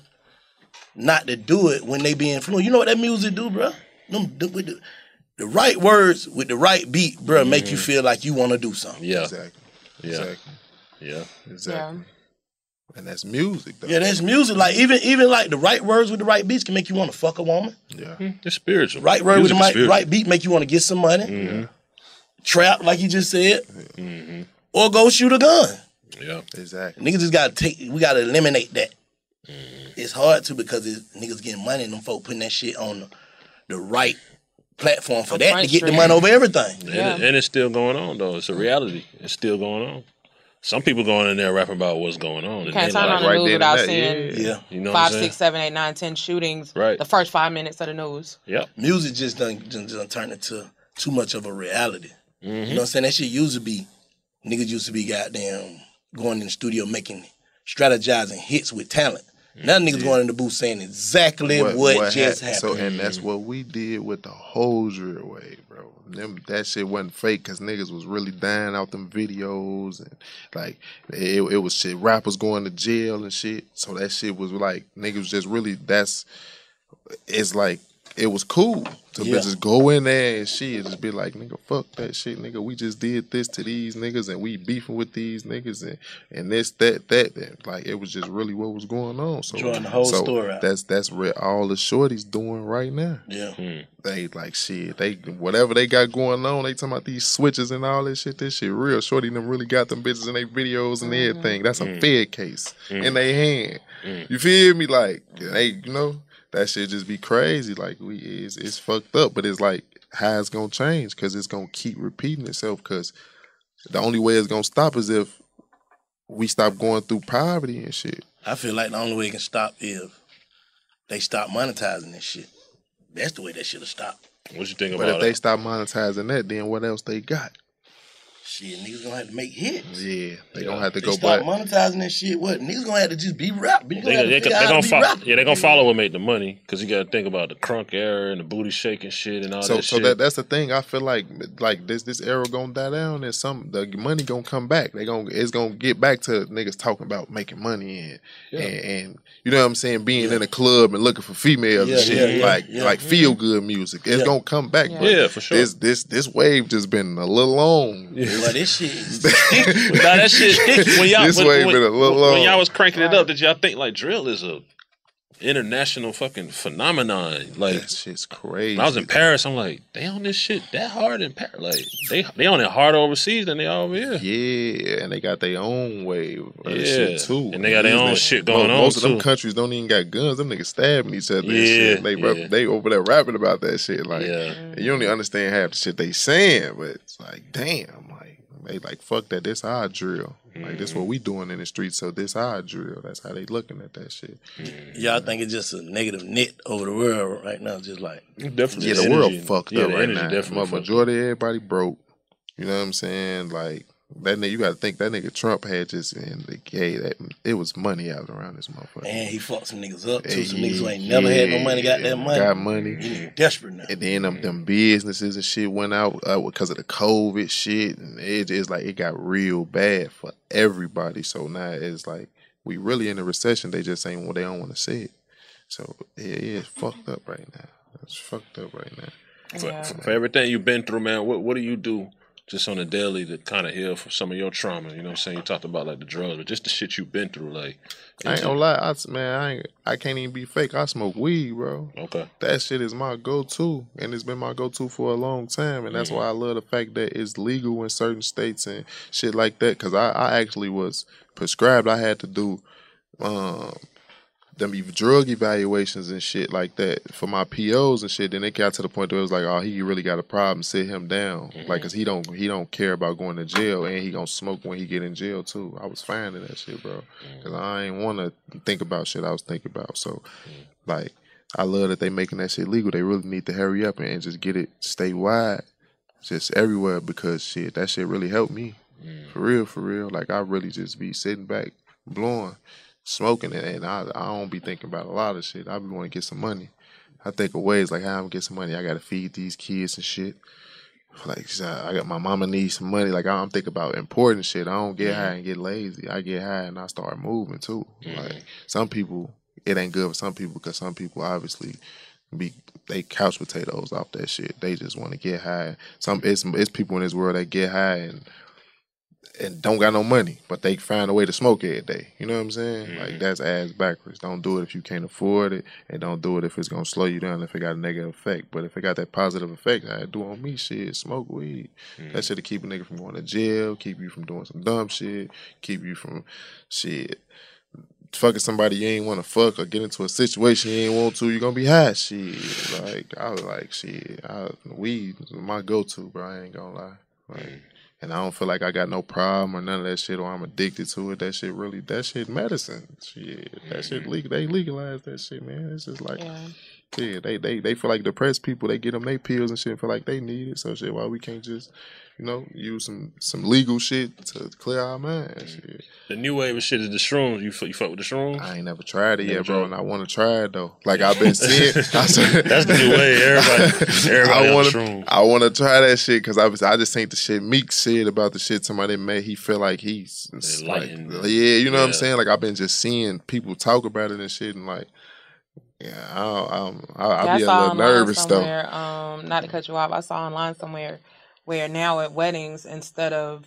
not to do it when they be influenced. You know what that music do, bro? Them, the, with the, the right words with the right beat, bro, Mm-hmm. make you feel like you want to do something. Yeah. Exactly. Yeah. Exactly. Yeah. Exactly. And that's music, though. Yeah, that's music. Like even even like the right words with the right beats can make you want to fuck a woman. Yeah, it's spiritual. Right word with the Music is right, spiritual. right beat make you want to get some money. Mm-hmm. Trap, like you just said, Mm-hmm. or go shoot a gun. Yeah, exactly. Niggas just gotta take. We gotta eliminate that. It's hard to because it's, niggas getting money and them folk putting that shit on the, the right platform for On that Front to get the Street. money over everything. And, it, and it's still going on though. It's a reality. It's still going on. Some people going in there rapping about what's going on. and Can't they turn like, on the right news there without and that, seeing yeah. You know what five, I'm saying? six, seven, eight, nine, ten shootings. Right. The first five minutes of the news. Yep. Music just done, done, done turned into too much of a reality. Mm-hmm. You know what I'm saying? That shit used to be, niggas used to be goddamn going in the studio making, strategizing hits with talent. Now niggas going in the booth saying exactly what, just hap- happened. So, and that's what we did with the whole drill wave, bro. Them, that shit wasn't fake because niggas was really dying out them videos and like it, it was shit. Rappers going to jail and shit. So that shit was like niggas just really. That's it's like it was cool to Yeah. just go in there and shit and just be like, nigga, fuck that shit, nigga. We just did this to these niggas and we beefing with these niggas and and this that that that. Like it was just really what was going on. So Drawing the whole so story out. That's that's what all the shorties doing right now. Yeah. They like shit. They whatever they got going on. They talking about these switches and all this shit. This shit real. Shorty them really got them bitches in their videos and everything. That's a Fed case in their hand. You feel me? Like they, you know, that shit just be crazy. Like we is it's fucked up. But it's like how it's gonna change because it's gonna keep repeating itself. Because the only way it's gonna stop is if we stop going through poverty and shit. I feel like the only way it can stop is they stop monetizing this shit. That's the way that shit'll stop. What you think But about if they it? stop monetizing that, then what else they got? Shit, niggas gonna have to make hits. Yeah, they Yeah. gonna have to They go stop back. monetizing that shit. What niggas gonna have to just be rap. They, They, gonna have to they, figure they out how gonna to be follow. rapping. Yeah, they gonna follow what make the money because you got to think about the crunk era and the booty shaking shit and all So, that so shit. that that's the thing. I feel like like this this era gonna die down, and some the money gonna come back. They gonna it's gonna get back to niggas talking about making money and Yeah. and, and you know what I'm saying, being in a club and looking for females Yeah, and shit yeah, yeah, like yeah. like feel good music. It's Yeah. gonna come back. Yeah. but Yeah, for sure. This this this wave just been a little long. Well, this shit is Nah, that shit. When y'all, This when, wave when, been a little when long. y'all was cranking it up, did y'all think like drill is a international fucking phenomenon? Like that shit's crazy. when I was in Paris, I'm like, they on this shit that hard in Paris. Like they they on it harder overseas than they are over here. Yeah, and they got their own wave of Yeah. shit too. And they got their These own niggas- shit going most, on, Most of them too. countries don't even got guns. Them niggas stabbing each other. and Yeah, shit. They rap- yeah. they over there rapping about that shit. Like Yeah. and you don't even understand half the shit they saying, but it's like damn, like they like fuck that. This our drill. Like this what we doing in the streets. So this our drill. That's how they looking at that shit. Y'all think it's just a negative net over the world right now, just like Definitely. Yeah, the energy- world fucked yeah, up the right energy now. definitely Ma- fucked majority of everybody broke. You know what I'm saying? Like that nigga, you got to think that nigga Trump had just and the gay that it was money out around this motherfucker. and he fucked some niggas up too. Some Yeah, niggas who ain't never had no money got yeah, that money. Got money. He desperate now. And then them, them businesses and shit went out uh, because of the COVID shit, and it just like it got real bad for everybody. So now it's like we really in a recession. They just ain't what they don't want to say it. So yeah, yeah, it's fucked up right now. It's fucked up right now. For, for, for everything you've been through, man, what what do you do just on a daily to kind of heal from some of your trauma? You know what I'm saying? You talked about like the drugs, but just the shit you've been through, like. I ain't gonna lie, I, man, I ain't, I can't even be fake. I smoke weed, bro. Okay. That shit is my go-to, and it's been my go-to for a long time, and that's why I love the fact that it's legal in certain states and shit like that. Because I, I actually was prescribed. I had to do um, them ev- drug evaluations and shit like that for my P Os and shit. Then it got to the point where it was like, oh, he really got a problem. Sit him down, like, cause he don't he don't care about going to jail, and he gonna smoke when he get in jail too. I was fine in that shit, bro, cause I ain't want to think about shit I was thinking about. So, like, I love that they making that shit legal. They really need to hurry up and, and just get it statewide, just everywhere, because shit, that shit really helped me. Mm. For real, for real. Like, I really just be sitting back, blowing, smoking it, and I, I don't be thinking about a lot of shit. I be want to get some money. I think of ways like how I'm gonna get some money. I gotta feed these kids and shit. Like, I got my mama needs some money. Like, I'm thinking about important shit. I don't get high and get lazy. I get high and I start moving too. Mm. Like, some people, it ain't good for some people because some people obviously be they couch potatoes off that shit. They just want to get high. Some it's it's people in this world that get high and and don't got no money, but they find a way to smoke every day. You know what I'm saying? Mm-hmm. Like, that's ass backwards. Don't do it if you can't afford it, and don't do it if it's gonna slow you down if it got a negative effect. But if it got that positive effect, I do on me shit, smoke weed. Mm-hmm. That shit'll keep a nigga from going to jail, keep you from doing some dumb shit, keep you from shit fucking somebody you ain't want to fuck or get into a situation you ain't want to. You gonna be high, shit. Like, I was like, shit, I, weed is my go-to, bro. I ain't gonna lie. Like. Mm-hmm. And I don't feel like I got no problem or none of that shit, or I'm addicted to it. That shit really, that shit medicine. Shit, that mm-hmm. shit legal. They legalize that shit, man. It's just like, yeah, yeah they, they they feel like depressed people. They get them their pills and shit and feel like they need it. So shit, why we can't just, you know, use some some legal shit to clear our minds. Mm-hmm. Shit. The new wave of shit is the shrooms. You you fuck with the shrooms? I ain't never tried it never yet, bro, tried. And I want to try it though. Like, I've been seeing. That's the new wave. Everybody, everybody I wanna, on shrooms. I want to try that shit because I was I just think the shit Meek said about the shit somebody made. He feel like he's like, yeah, you know yeah. what I'm saying. Like, I've been just seeing people talk about it and shit, and like, yeah, I I'm, I, I yeah, be I a little nervous though. Um, not to cut you off, I saw online somewhere where now at weddings, instead of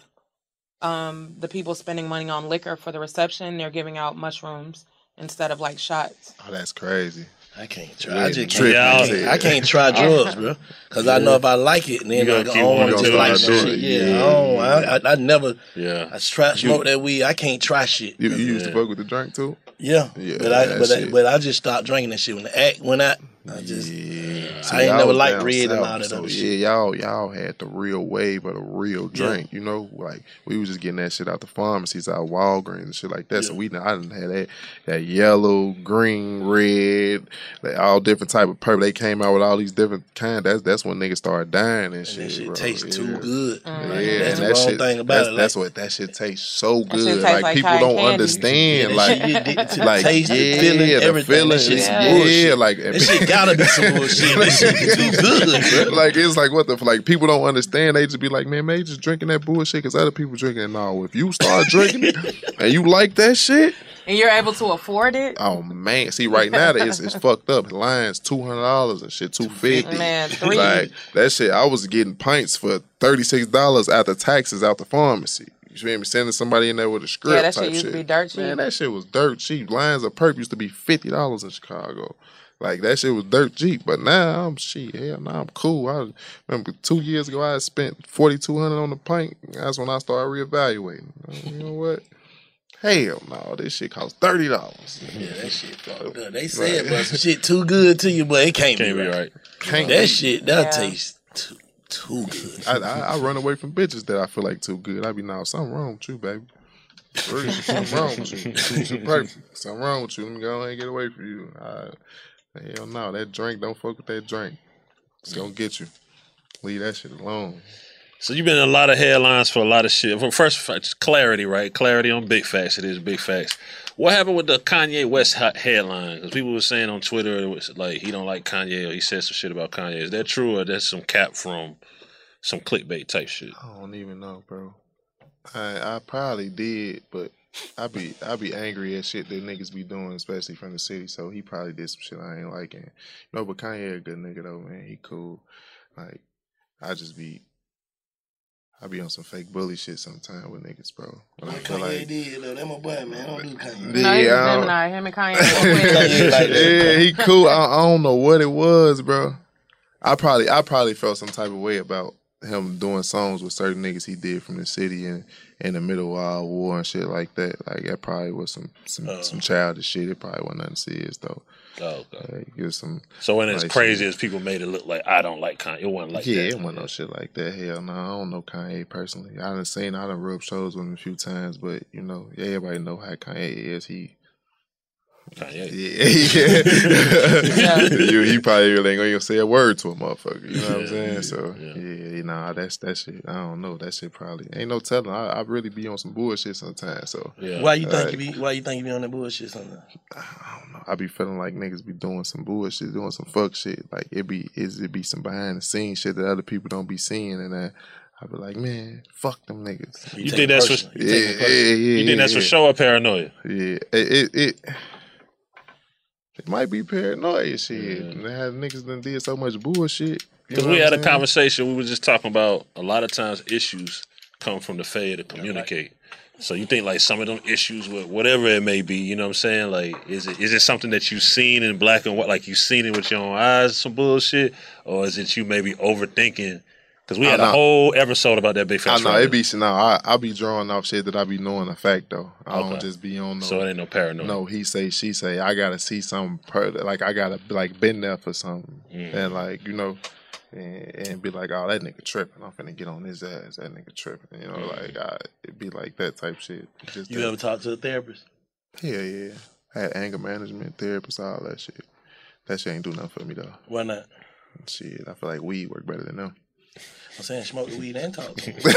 um, the people spending money on liquor for the reception, they're giving out mushrooms instead of like shots. Oh, that's crazy. I can't try. I just can't, I can't, I can't try drugs, bro. Because yeah. I know if I like it, and then I don't want to just like shit. Yeah, yeah. I, don't, I, I, I never. Yeah. I try smoke that weed. I can't try shit. You, you used yeah. to fuck with the drink too? Yeah. Yeah. But I, but I, but I just stopped drinking that shit when the act went out. I just, yeah. I ain't never liked red and all that so other yeah, shit. y'all, y'all had the real wave of the real drink, yeah. you know? Like, we was just getting that shit out the pharmacies, out of Walgreens and shit like that. Yeah. So we, I didn't have that, that yellow, green, red, like all different type of purple. They came out with all these different kinds. That's that's when niggas started dying and, and shit. That shit bro. tastes yeah. too good. Mm-hmm. Yeah, yeah, that's and the that wrong shit, thing about that's, it. Like, that's what that shit tastes so good. Tastes like, like people don't candy. understand. Yeah, like, shit, to like taste, yeah, the feeling, the everything. feeling, That shit's yeah, bullshit. yeah, like that shit gotta be some bullshit. That shit too good, bro. Like, it's like, what the, like, people don't understand. They just be like, man, man, you just drinking that bullshit because other people drinking it. No, if you start drinking it and you like that shit, and you're able to afford it. Oh man, see, right now it's, it's fucked up. Lines two hundred dollars and shit, two fifty. Man, three. Like, that shit, I was getting pints for thirty six dollars after taxes out the pharmacy. You feel me? Sending somebody in there with a script. Yeah, that type shit used shit. to be dirt cheap. Man, that shit was dirt cheap. Lines of perp used to be fifty dollars in Chicago. Like, that shit was dirt cheap, but now I'm shit. Hell, now I'm cool. I remember two years ago I spent forty two hundred on the pint. That's when I started reevaluating. You know what? Hell no, this shit costs thirty dollars. Yeah, that shit fucked up. They said, right. But some shit too good to you, but it can't, can't be right. right. Can't that be. Shit, that yeah. tastes too too good. I, I, I run away from bitches that I feel like too good. I be nah, something wrong with you, baby. Really, something wrong with you. Something wrong with you. Let me go ahead and get away from you. I, Hell no, that drink, don't fuck with that drink. It's gonna get you. Leave that shit alone. So you've been in a lot of headlines for a lot of shit. Well, first, just clarity, right? Clarity on Big Facts. It is Big Facts. What happened with the Kanye West headline? Because people were saying on Twitter, it was like he don't like Kanye or he said some shit about Kanye. Is that true or that's some cap from some clickbait type shit? I don't even know, bro. I I probably did, but I be I be angry at shit that niggas be doing, especially from the city. So he probably did some shit I ain't liking. You know, but Kanye a good nigga though, man. He cool. Like, I just be I be on some fake bully shit sometimes with niggas, bro. But I feel Kanye like did though. That my boy, man. I don't do Kanye. No, he's a Gemini. Him and Kanye. Yeah, he cool. I, I don't know what it was, bro. I probably I probably felt some type of way about him doing songs with certain niggas he did from the city and in the middle of our war and shit like that. Like, that probably was some some, uh, some childish shit. It probably wasn't nothing serious though. Oh, okay. Like, some, so when it's like, crazy shit. As people made it look like I don't like Kanye, it wasn't like yeah, that. Yeah, it wasn't no shit like that. Hell no, I don't know Kanye personally. I done seen, I done rubbed shows with him a few times, but you know, everybody know how Kanye is. He Kanye. Yeah, yeah. you, he probably really ain't gonna say a word to a motherfucker. You know what I'm saying? So yeah, yeah you know that's that shit. I don't know. That shit probably ain't no telling. I, I really be on some bullshit sometimes. So yeah. Why you think like, you be? Why you think you be on that bullshit sometimes? I don't know. I be feeling like niggas be doing some bullshit, doing some fuck shit. Like it be, is it be some behind the scenes shit that other people don't be seeing, and that. I be like, man, fuck them niggas. You, you think that's for? Yeah, yeah, yeah, You think yeah, that's yeah. for show or paranoia? Yeah, it it. it It might be paranoia shit. Yeah. They have niggas done did so much bullshit. Because we had a conversation, we were just talking about a lot of times issues come from the failure to communicate. So you think like some of them issues with whatever it may be, you know what I'm saying? Like, is it is it something that you've seen in black and white, like you've seen it with your own eyes, some bullshit? Or is it you maybe overthinking? Because we had a whole episode about that big fat I know, it be, no, I, I be drawing off shit that I be knowing a fact, though. I Okay. don't just be on no. So it ain't no paranoia. No, he say, she say. I gotta see something, per, like, I gotta, like, been there for something. Mm. And, like, you know, and, and be like, oh, that nigga tripping. I'm finna get on his ass. That nigga tripping. You know, Mm. like, I, it be like that type shit. Just You that. ever talk to a therapist? Yeah, yeah. I had anger management, therapist, all that shit. That shit ain't do nothing for me, though. Why not? Shit, I feel like weed work better than them. I'm saying smoke the weed and talk to him.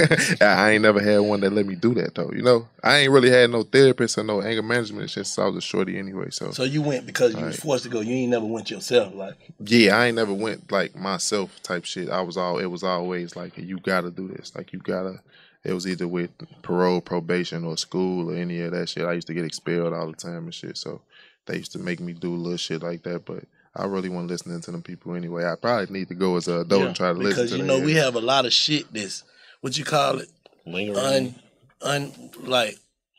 I ain't never had one that let me do that though. You know, I ain't really had no therapist or no anger management shit since I was a shorty anyway. So, So you went because you was Like- forced to go. You ain't never went yourself. Like, yeah, I ain't never went like myself type shit. I was all it was always like you gotta do this. Like you gotta. It was either with parole, probation, or school or any of that shit. I used to get expelled all the time and shit. So they used to make me do little shit like that, but. I really wasn't listening to them people anyway. I probably need to go as an adult yeah, and try to listen because to you them. know we have a lot of shit that's what you call it, un, un, like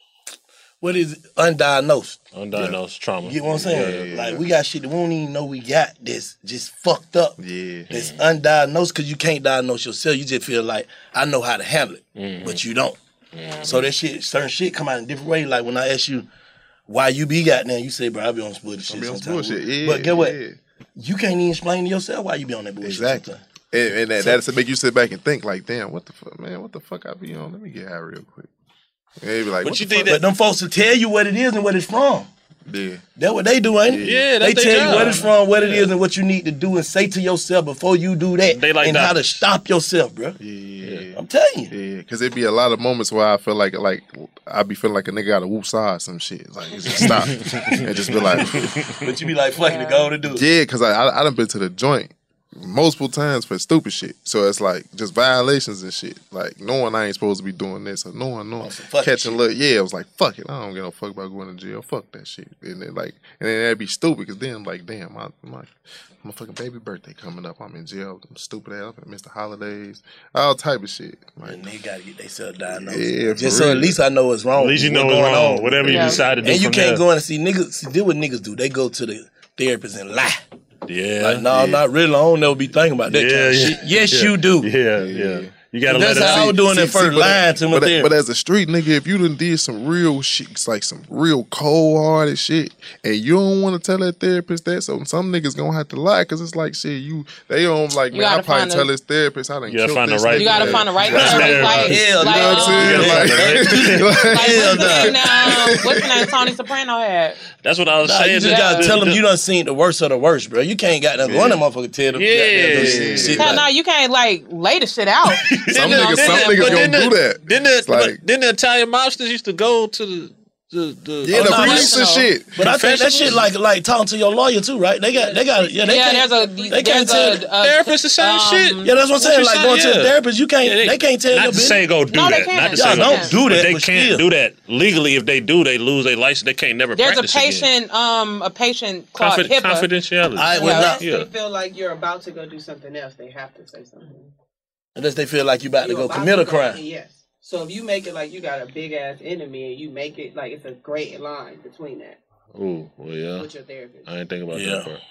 what is it? Undiagnosed. Undiagnosed trauma. You get what I'm saying? Yeah, yeah, like yeah. we got shit that we don't even know we got that's just fucked up. Yeah. That's undiagnosed because you can't diagnose yourself. You just feel like I know how to handle it, Mhm. but you don't. Mhm. So that shit, certain shit come out in different ways. Like when I ask you why you be goddamn, you say, bro, I be on some bullshit. I be on some sometimes. bullshit, yeah, But get what? yeah. You can't even explain to yourself why you be on that bullshit. Exactly. sometimes. And, and that, So- that's to make you sit back and think like, damn, what the fuck, man, what the fuck I be on? Let me get high real quick. And they be like, But what you the think fuck? that them folks will tell you what it is and what it's from. Yeah. That's what they do, ain't it? Yeah, they that's tell their you job. what it's from, what it is, and what you need to do and say to yourself before you do that. They like and how to doctors. stop yourself, bro. Yeah. I'm telling you. Yeah, because it be a lot of moments where I feel like, like I be feeling like a nigga got a woosah or some shit. Like, it's just stop. And just be like, But you be like, fucking to go to do it. yeah, because I, I, I done been to the joint multiple times for stupid shit. So it's like just violations and shit. Like knowing I ain't supposed to be doing this or knowing, knowing, fucking catching look. Yeah, it was like, fuck it. I don't give no fuck about going to jail. Fuck that shit. And then like, and then that'd be stupid because then I'm like, damn, my, my, my fucking baby birthday coming up. I'm in jail. I'm stupid ass. I miss the holidays. All type of shit. Like, And they gotta get themselves diagnosed. Yeah, for Just so at real. least I know what's wrong. At least you know what's what's going wrong. on. Whatever you decide to do And you from can't there. go in and see niggas. See, this what niggas do. They go to the therapist and lie. Yeah. Like, no, I'm not really. I don't never be thinking about that Yeah, kind of yeah. shit. Yes, Yeah. you do. Yeah, yeah. You gotta That's let it how I out. was doing that first but, line to my but, therapist. but as a street nigga, if you done did some real shit, like some real cold hearted shit, and you don't want to tell that therapist that, so some niggas gonna have to lie because it's like shit. You they don't like You man. I gotta probably find tell a- this therapist I done You gotta killed find the this right- nigga. You gotta find the right That's therapist. Like, Hell, like, You know what I'm um, saying? Like, like what's the Hell name now? What's the name Tony Soprano had? That's what I was Nah, saying. you just The- gotta the- tell them the- you done seen the worst of the worst, bro. You can't got them Yeah. go in that motherfucker tell them. Yeah. goddamn those shit Hell like- no, you can't like lay the shit out. some Didn't niggas, the- some didn't the- niggas but gonna didn't do the- that. Didn't the, It's like- but didn't the Italian mobsters used to go to the the, the Yeah, the no, priests and that's- shit. But I think that Professionals? shit like like talking to your lawyer too, right? They got they got yeah they yeah, can't there's a they can't there's tell. a, a therapist the same um, shit. Yeah, that's what I'm saying. you Like going to a yeah. therapist, you can't. Yeah, they, can't tell Not your to say business. go do No, they that. can't. Not to Y'all say don't go, do but that, they but can't still. do that legally. If they do, they lose their license. They can't never There's a practice again. patient um a patient called Confid- HIPAA. confidentiality. I would Yeah. not Yeah. They feel like you're about to go do something else. They have to say something. unless they feel like you about to You're go about commit a go- crime. Yes. So if you make it like you got a big ass enemy and you make it like it's a great line between that Ooh, well, yeah. with your therapist. I ain't think about Yeah. that part.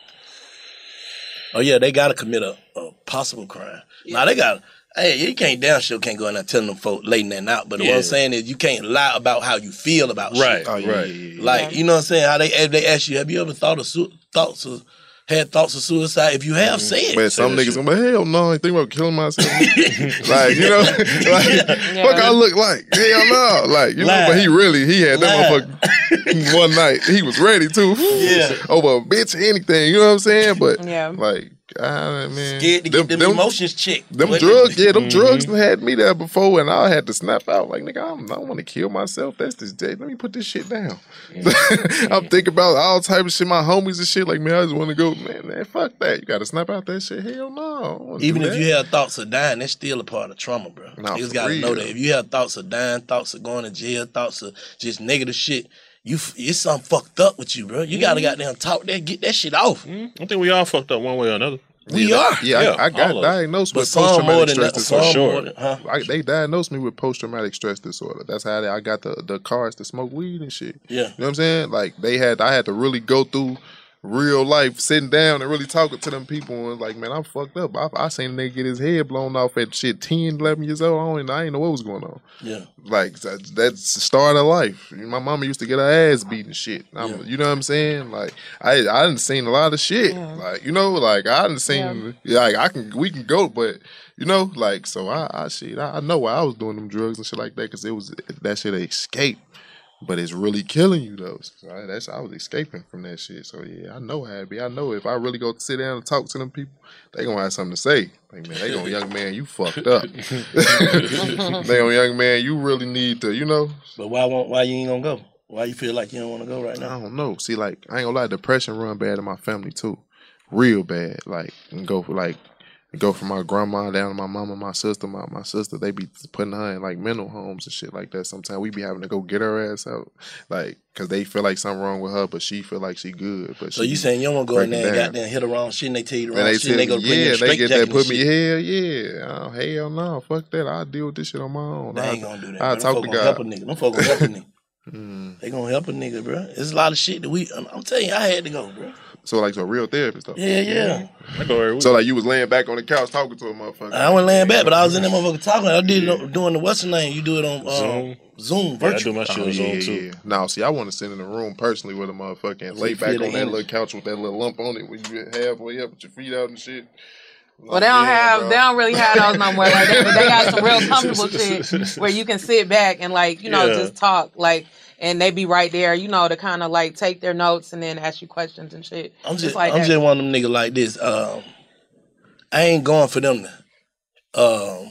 Oh yeah, they gotta commit a, a possible crime. Now they got. Hey, you can't damn sure can't go in there telling them folk laying that out. But what Yeah. I'm saying is you can't lie about how you feel about Right, shit. Oh, yeah, right. yeah, yeah. Like you know what I'm saying? How they if they ask you, have you ever thought of su- thoughts of had thoughts of suicide? If you have, say it. Man, some niggas gonna be, hell no, I ain't think about killing myself. Like, you know, like, Yeah. fuck I look like. Hell no. Like, you know, but he really, he had that motherfucker one night. He was ready to. Yeah. Over a bitch or anything, you know what I'm saying? But, Yeah. like, ah, man. Scared to get them, emotions checked. Them What- drugs, yeah, them Mhm. drugs done had me there before, and I had to snap out. Like, nigga, I'm, I don't want to kill myself. That's this day. Let me put this shit down. I'm thinking about all type of shit, my homies and shit. Like, man, I just want to go, man, man, fuck that. You got to snap out that shit. Hell no. I don't wanna Even do if that. you have thoughts of dying, that's still a part of trauma, bro. Nah, Niggas for gotta know real. that. If you have thoughts of dying, thoughts of going to jail, thoughts of just negative shit, you f- it's something fucked up with you, bro. You gotta Mhm. goddamn talk that, get that shit off. I think we all fucked up one way or another. We yeah, are. that- Yeah, I, I got all of it. diagnosed But with some post more traumatic than stress that, disorder. some more than- huh? I, they diagnosed me with post traumatic stress disorder. That's how they, I got the the cards to smoke weed and shit. Yeah. You know what I'm saying? Like they had, I had to really go through real life, sitting down and really talking to them people and like, man, I'm fucked up. I, I seen a nigga get his head blown off at shit ten, eleven years old. I don't, even- I didn't know what was going on. Yeah. Like that, that's the start of life. My mama used to get her ass beat and shit. I'm, You know what I'm saying? Like I I done seen a lot of shit. Like you know, like I done seen like I can we can go, but you know, like so I I shit I, I know why I was doing them drugs and shit like that because it was that shit a escape. But it's really killing you though. So I, that's I was escaping from that shit. So yeah, I know how it be. I know if I really go sit down and talk to them people, they gonna have something to say. Like man, they gonna young man, you fucked up. They gonna young man, you really need to, you know. But why won't why you ain't gonna go? Why you feel like you don't want to go right now? I don't know. See, like I ain't gonna lie, depression run bad in my family too, real bad. Like and go for like. Go from my grandma down to my mama, my sister, my my sister. They be putting her in like mental homes and shit like that. Sometimes we be having to go get her ass out, like because they feel like something wrong with her, but she feel like she good. But So she you saying you don't want to go in there and breaking down. goddamn hit the wrong shit and they tell you the And wrong they shit and they tell go me, bring you yeah, a they straight get jacket that put and me shit. hell yeah, oh, hell no, fuck that. I deal with this shit on my own. They I, ain't gonna do that. I bro. talk Them to folk gonna help God. a nigga. Them folk gonna help a nigga. Mm. They gonna help a nigga, bro. There's a lot of shit that we. I'm, I'm telling you, I had to go, bro. So like, so a real therapist though. Yeah, yeah. I go every week. So like, you was laying back on the couch talking to a motherfucker. I wasn't laying back, but I was in that motherfucker talking. I did it on- doing the what's the name? You do it on um, Zoom? Zoom, Yeah, virtual. I do my shit on Zoom too. No, see, I want to sit in a room personally with a motherfucker and So lay you feel back the on that energy. little couch with that little lump on it when you get halfway up with your feet out and shit. Well, they don't Yeah, have, bro. they don't really have those no more like that, but they got some real comfortable shit where you can sit back and like, you know, Yeah. just talk like, and they be right there, you know, to kind of like take their notes and then ask you questions and shit. I'm just, like I'm that. just one of them niggas like this. Um, I ain't going for them to um,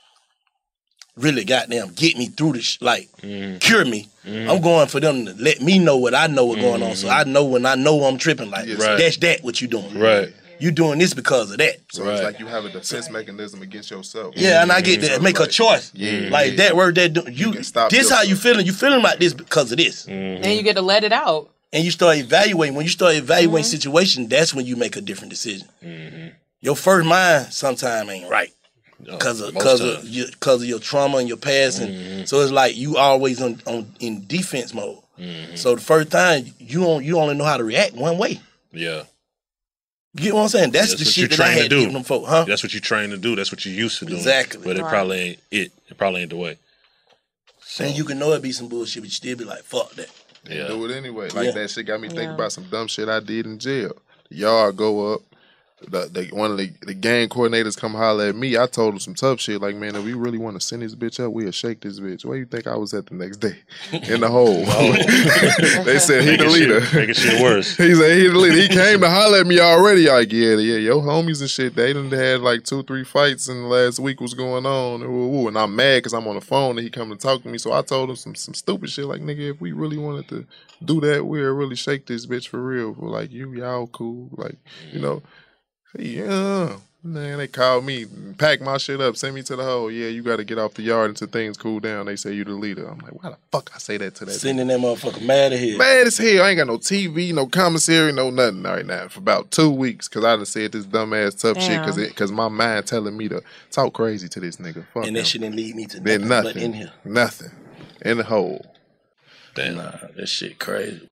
really goddamn get me through this, like cure me. Mhm. I'm going for them to let me know what I know what's going on, so Mhm. I know when I know I'm tripping. Like Right. that's that what you doing. Right. You doing this because of that. So it's like you have a defense mechanism against yourself. Yeah, and I get to make a choice. Yeah, like yeah. that word that do, you. stop this how yourself. you feeling? You feeling like this because of this. And you get to let it out. And you start evaluating. When you start evaluating situation, that's when you make a different decision. Your first mind sometime ain't right because of most because of times. your, cause of your trauma and your past, and so it's like you always on, on in defense mode. So the first time you on, you only know how to react one way. Yeah. You get what I'm saying? That's, the what shit you that I trained had to give them folk, huh? That's what you trained to do. That's what you used to do. Exactly. But it Right. probably ain't it. It probably ain't the way. And you can know it be some bullshit, but you still be like, fuck that. Yeah. Do it anyway. Like Yeah. that shit got me thinking Yeah. about some dumb shit I did in jail. The yard go up. The, the one of the, the gang coordinators come holler at me. I told him some tough shit. Like, man, if we really want to send this bitch up, we'll shake this bitch. Where you think I was at the next day? In the hole. They said he the Making leader. shit- making shit worse. He said he the leader. He came to holler at me already. Like, yeah, yeah, your homies and shit. They done had like two, three fights in the last week. What's going on? And, woo, woo. And I'm mad because I'm on the phone and he come to talk to me. So I told him some some stupid shit. Like, nigga, if we really wanted to do that, we'll really shake this bitch for real. But like, you, y'all cool. Like, you know. Yeah, man, they called me, pack my shit up, send me to the hole. Yeah, you got to get off the yard until things cool down. They say you the leader. I'm like, why the fuck I say that to that? Sending that motherfucker mad as hell. Mad as hell. I ain't got no T V, no commissary, no nothing right now for about two weeks because I done said this dumbass tough shit Damn. because because my mind telling me to talk crazy to this nigga. Fuck And him. that shit didn't lead me to Then nothing, nothing, but in here. nothing, in the hole. Damn. Nah, that shit crazy.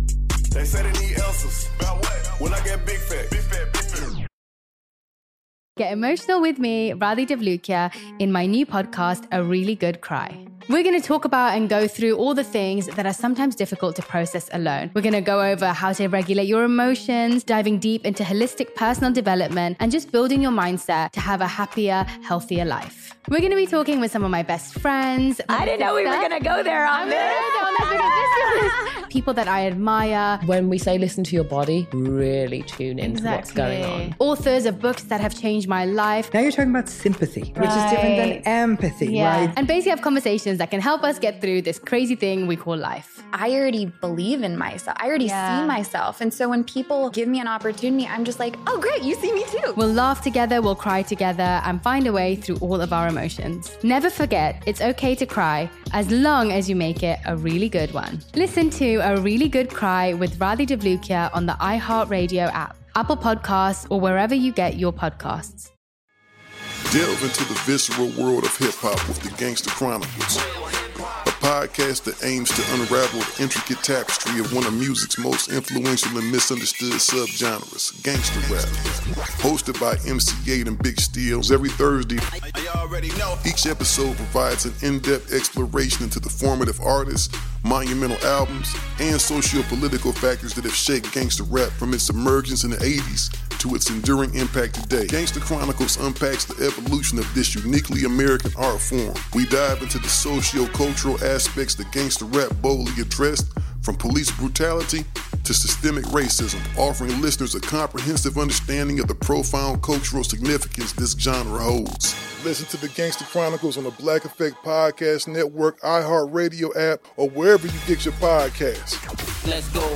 They say they need answers. About what? When I get big fat. Big fat, big fat. Get emotional with me, Radhi Devlukia, in my new podcast, A Really Good Cry. We're going to talk about and go through all the things that are sometimes difficult to process alone. We're going to go over how to regulate your emotions, diving deep into holistic personal development, and just building your mindset to have a happier, healthier life. We're going to be talking with some of my best friends. I didn't know we were going to go there on this. People that I admire. When we say listen to your body, really tune into exactly. what's going on. Authors of books that have changed my life. Now you're talking about sympathy, right. which is different than empathy, yeah. right? And basically have conversations that can help us get through this crazy thing we call life. I already believe in myself. I already yeah. see myself. And so when people give me an opportunity, I'm just like, oh, great, you see me too. We'll laugh together, we'll cry together, and find a way through all of our emotions. Never forget, it's okay to cry, as long as you make it a really good one. Listen to A Really Good Cry with Radhi Devlukia on the iHeartRadio app, Apple Podcasts, or wherever you get your podcasts. Delve into the visceral world of hip-hop with the Gangster Chronicles, a podcast that aims to unravel the intricate tapestry of one of music's most influential and misunderstood subgenres, gangster rap. Hosted by M C eight and Big Steels every Thursday, each episode provides an in-depth exploration into the formative artists, monumental albums, and socio-political factors that have shaped gangster rap from its emergence in the eighties to its enduring impact today. Gangster Chronicles unpacks the evolution of this uniquely American art form. We dive into the socio-cultural aspects that gangster rap boldly addressed, from police brutality to systemic racism, offering listeners a comprehensive understanding of the profound cultural significance this genre holds. Listen to the Gangster Chronicles on the Black Effect Podcast Network, iHeartRadio app, or wherever you get your podcasts. Let's go.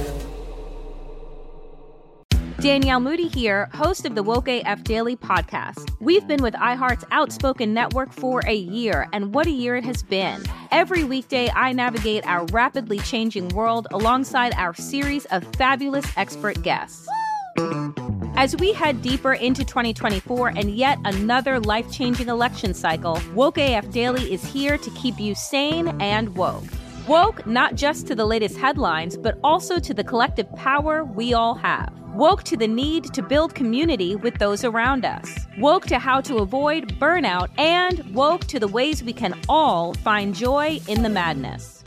Danielle Moody here, host of the Woke A F Daily podcast. We've been with iHeart's Outspoken Network for a year, and what a year it has been. Every weekday, I navigate our rapidly changing world alongside our series of fabulous expert guests. As we head deeper into twenty twenty-four and yet another life-changing election cycle, Woke A F Daily is here to keep you sane and woke. Woke not just to the latest headlines, but also to the collective power we all have. Woke to the need to build community with those around us. Woke to how to avoid burnout, and woke to the ways we can all find joy in the madness.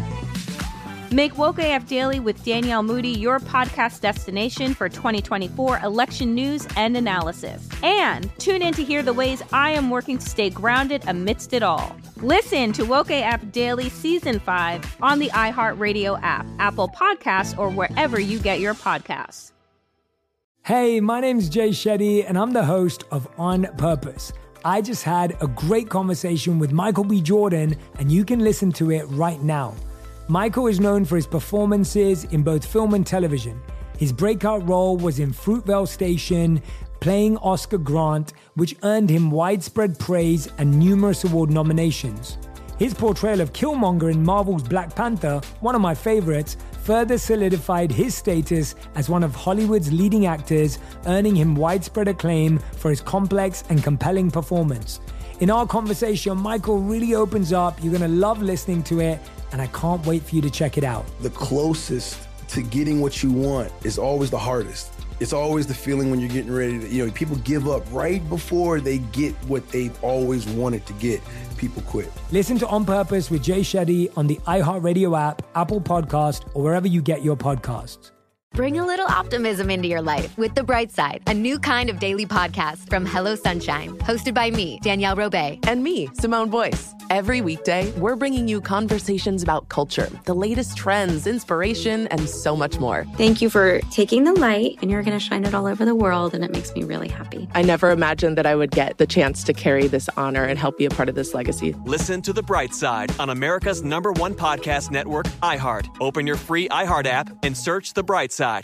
Make Woke A F Daily with Danielle Moody your podcast destination for twenty twenty-four election news and analysis. And tune in to hear the ways I am working to stay grounded amidst it all. Listen to Woke A F Daily Season five on the iHeartRadio app, Apple Podcasts, or wherever you get your podcasts. Hey, my name's Jay Shetty, and I'm the host of On Purpose. I just had a great conversation with Michael B. Jordan, and you can listen to it right now. Michael is known for his performances in both film and television. His breakout role was in Fruitvale Station, playing Oscar Grant, which earned him widespread praise and numerous award nominations. His portrayal of Killmonger in Marvel's Black Panther, one of my favorites, further solidified his status as one of Hollywood's leading actors, earning him widespread acclaim for his complex and compelling performance. In our conversation, Michael really opens up. You're going to love listening to it, and I can't wait for you to check it out. The closest to getting what you want is always the hardest. It's always the feeling when you're getting ready to, you know, people give up right before they get what they've always wanted to get. People quit. Listen to On Purpose with Jay Shetty on the iHeartRadio app, Apple Podcast, or wherever you get your podcasts. Bring a little optimism into your life with The Bright Side, a new kind of daily podcast from Hello Sunshine, hosted by me, Danielle Robay. And me, Simone Boyce. Every weekday, we're bringing you conversations about culture, the latest trends, inspiration, and so much more. Thank you for taking the light, and you're going to shine it all over the world, and it makes me really happy. I never imagined that I would get the chance to carry this honor and help be a part of this legacy. Listen to The Bright Side on America's number one podcast network, iHeart. Open your free iHeart app and search The Bright Side.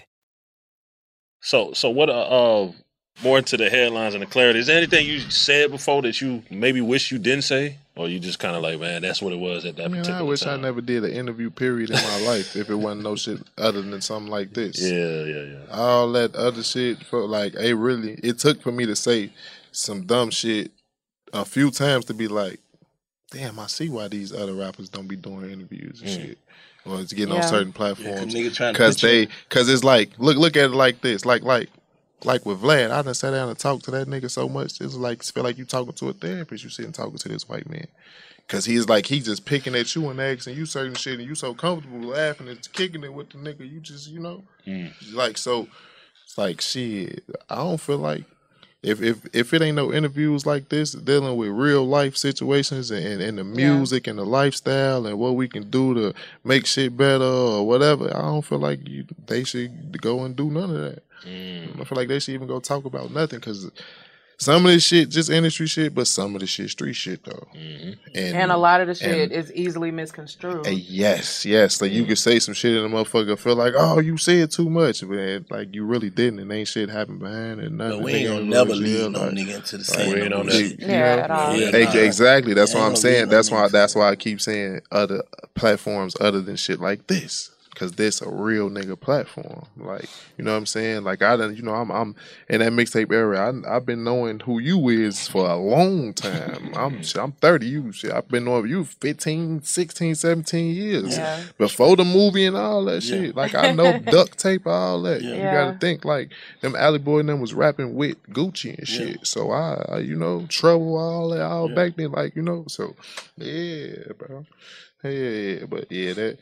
So, so what? Uh, uh, more into the headlines and the clarity. Is there anything you said before that you maybe wish you didn't say, or you just kind of like, man, that's what it was at that I mean, particular I wish time? I never did an interview period in my life if it wasn't no shit other than something like this. Yeah, yeah, yeah. All that other shit, felt like, it really, it took for me to say some dumb shit a few times to be like, damn, I see why these other rappers don't be doing interviews and mm. shit. Or it's getting Yeah. on certain platforms Yeah, 'cause nigga trying to because put you- they because it's like look look at it like this like like like with Vlad, I done sat down and talked to that nigga so much. It's like feel like you talking to a therapist. You sitting talking to this white man. Cause he's like he just picking at you and asking you certain shit, and you so comfortable laughing and kicking it with the nigga. You just you know, mm. like so. It's like shit. I don't feel like if if if it ain't no interviews like this dealing with real life situations and, and, and the music yeah. and the lifestyle and what we can do to make shit better or whatever. I don't feel like you, they should go and do none of that. Mm. I feel like they should even go talk about nothing because. Some of this shit just industry shit, but some of the shit street shit though. Mm-hmm. And, and a lot of the shit is easily misconstrued. And yes, yes. Like mm-hmm. you could say some shit and the motherfucker feel like, oh, you said too much, but like you really didn't, and ain't shit happened behind and nothing. No, we ain't gonna never lead no like, nigga into the same. We ain't on that. Yeah, at all. Yeah, nah. Exactly. That's yeah, what I'm saying. That's why. That's why I keep saying other platforms other than shit like this. Cause this a real nigga platform, like you know what I'm saying. Like I done, you know, I'm I'm in that mixtape era. I, I've been knowing who you is for a long time. I'm I'm thirty. You shit. I've been knowing you fifteen, sixteen, seventeen years yeah. before the movie and all that shit. Yeah. Like I know duct tape, all that. Yeah. You gotta think like them Alley Boy and them was rapping with Gucci and shit. Yeah. So I, I, you know, Trouble, all that, all yeah. back then, like you know. So yeah, bro. Yeah, but yeah, that.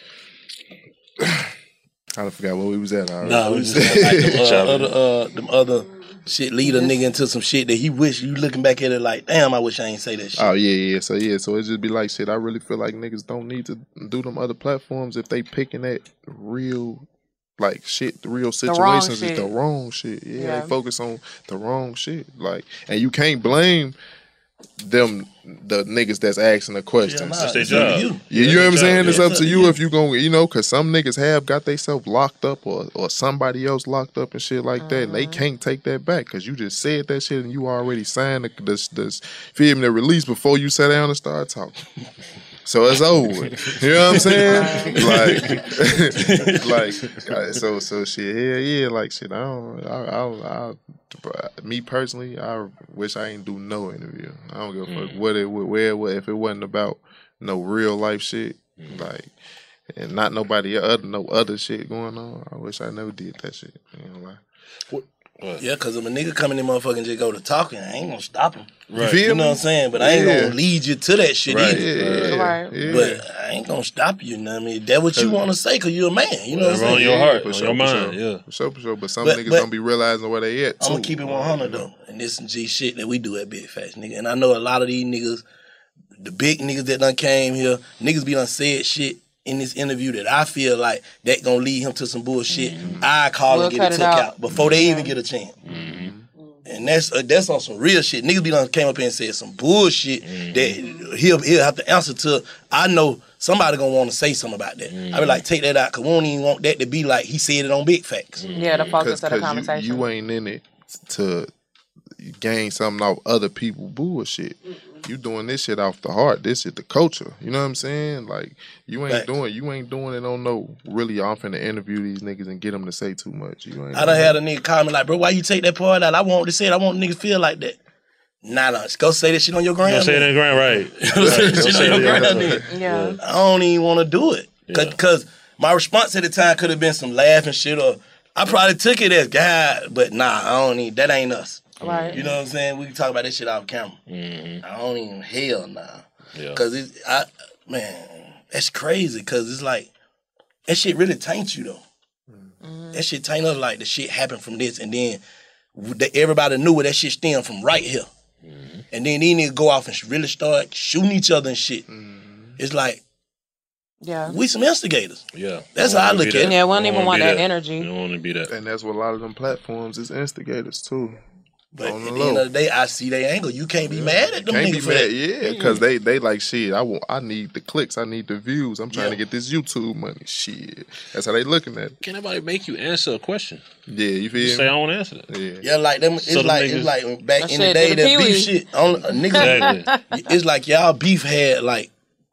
I forgot where we was at. Already. Nah, we was like them, uh, other, uh, them other shit lead a nigga into some shit that he wish you looking back at it like, damn, I wish I ain't say that shit. Oh yeah, yeah. So yeah, so it just be like shit. I really feel like niggas don't need to do them other platforms if they picking at real. Like shit, the real situations the is the wrong shit. Yeah, yeah, they focus on the wrong shit. Like, and you can't blame them the niggas that's asking the questions. Yeah, nah, that's their it's job. You. Yeah, you know what I'm saying? Yeah. It's up to you if you gonna, you know, cause some niggas have got themselves locked up or or somebody else locked up and shit like mm-hmm. that, and they can't take that back cause you just said that shit and you already signed the this this film the release before you sat down and started talking. So it's over with. You know what I'm saying? like, like, so, so shit. Yeah, yeah. Like, shit. I don't. I, I, I, me personally, I wish I ain't do no interview. I don't give a fuck mm. what it, where, where. If it wasn't about no real life shit, mm. like, and not nobody other, no other shit going on. I wish I never did that shit. You know, like. What? What? Yeah, because if a nigga come in there motherfucking just go to talking, I ain't gonna stop him. Right. You know what I'm saying? But I ain't yeah. gonna lead you to that shit right. either. Yeah, yeah, right. yeah. But I ain't gonna stop you, you know what I mean? That's what you want to say because you're a man. You know what I'm saying? On your heart, for on sure, your for mind, sure. yeah. For sure, for sure. But some but, niggas but, don't be realizing where they at, too. I'm gonna keep it one hundred, though. And this some G shit that we do at Big Facts, nigga. And I know a lot of these niggas, the big niggas that done came here, niggas be done said shit in this interview that I feel like that gonna lead him to some bullshit. Mm-hmm. I call we'll and get it took out. out before they yeah. even get a chance. Mm-hmm. And that's uh, that's on some real shit. Niggas be done came up here and said some bullshit mm-hmm. that he'll he'll have to answer to. I know somebody gonna want to say something about that. Mm-hmm. I be like, take that out, cause we don't even want that to be like he said it on Big Facts. Mm-hmm. Yeah, the focus of the conversation. You, you ain't in it to gain something off other people bullshit. Mm-hmm. You doing this shit off the heart. This is the culture. You know what I'm saying? Like you ain't right. doing you ain't doing it on no really. I'm finna interview these niggas and get them to say too much. You ain't I done had a nigga call me like, bro, why you take that part out? I want to say it. I want niggas feel like that. Nah, nah. Go say that shit on your gram. Go say it on your gram, right? Go say that shit on your gram. Yeah. I don't even want to do it Cause, yeah. Cause my response at the time could have been some laughing shit, or I probably took it as God, but nah, I don't need that. Ain't us. Right. You know what I'm saying? We can talk about this shit off camera. Mm-hmm. I don't even hell nah. Yeah. Cause it's I man, that's crazy. Cause it's like that shit really taints you though. Mm-hmm. That shit taint us like the shit happened from this, and then the, everybody knew where that shit stemmed from right here. Mm-hmm. And then these niggas go off and really start shooting each other and shit. Mm-hmm. It's like yeah, we some instigators. Yeah, that's how I look at it. Yeah, we don't even want that, that energy. You don't want to be that. And that's what a lot of them platforms is instigators too. But at the end of the day, I see their angle. You can't be yeah. mad at them can't niggas be for mad, that. yeah, because they they like shit. I want, I need the clicks. I need the views. I'm trying yeah. to get this YouTube money. Shit, that's how they looking at it. Can't nobody make you answer a question? Yeah, you feel? You say I don't answer that. Yeah, yeah, like them. It's so like niggas, it's like back in the day that beef shit on uh, niggas. Exactly. It's like y'all beef had like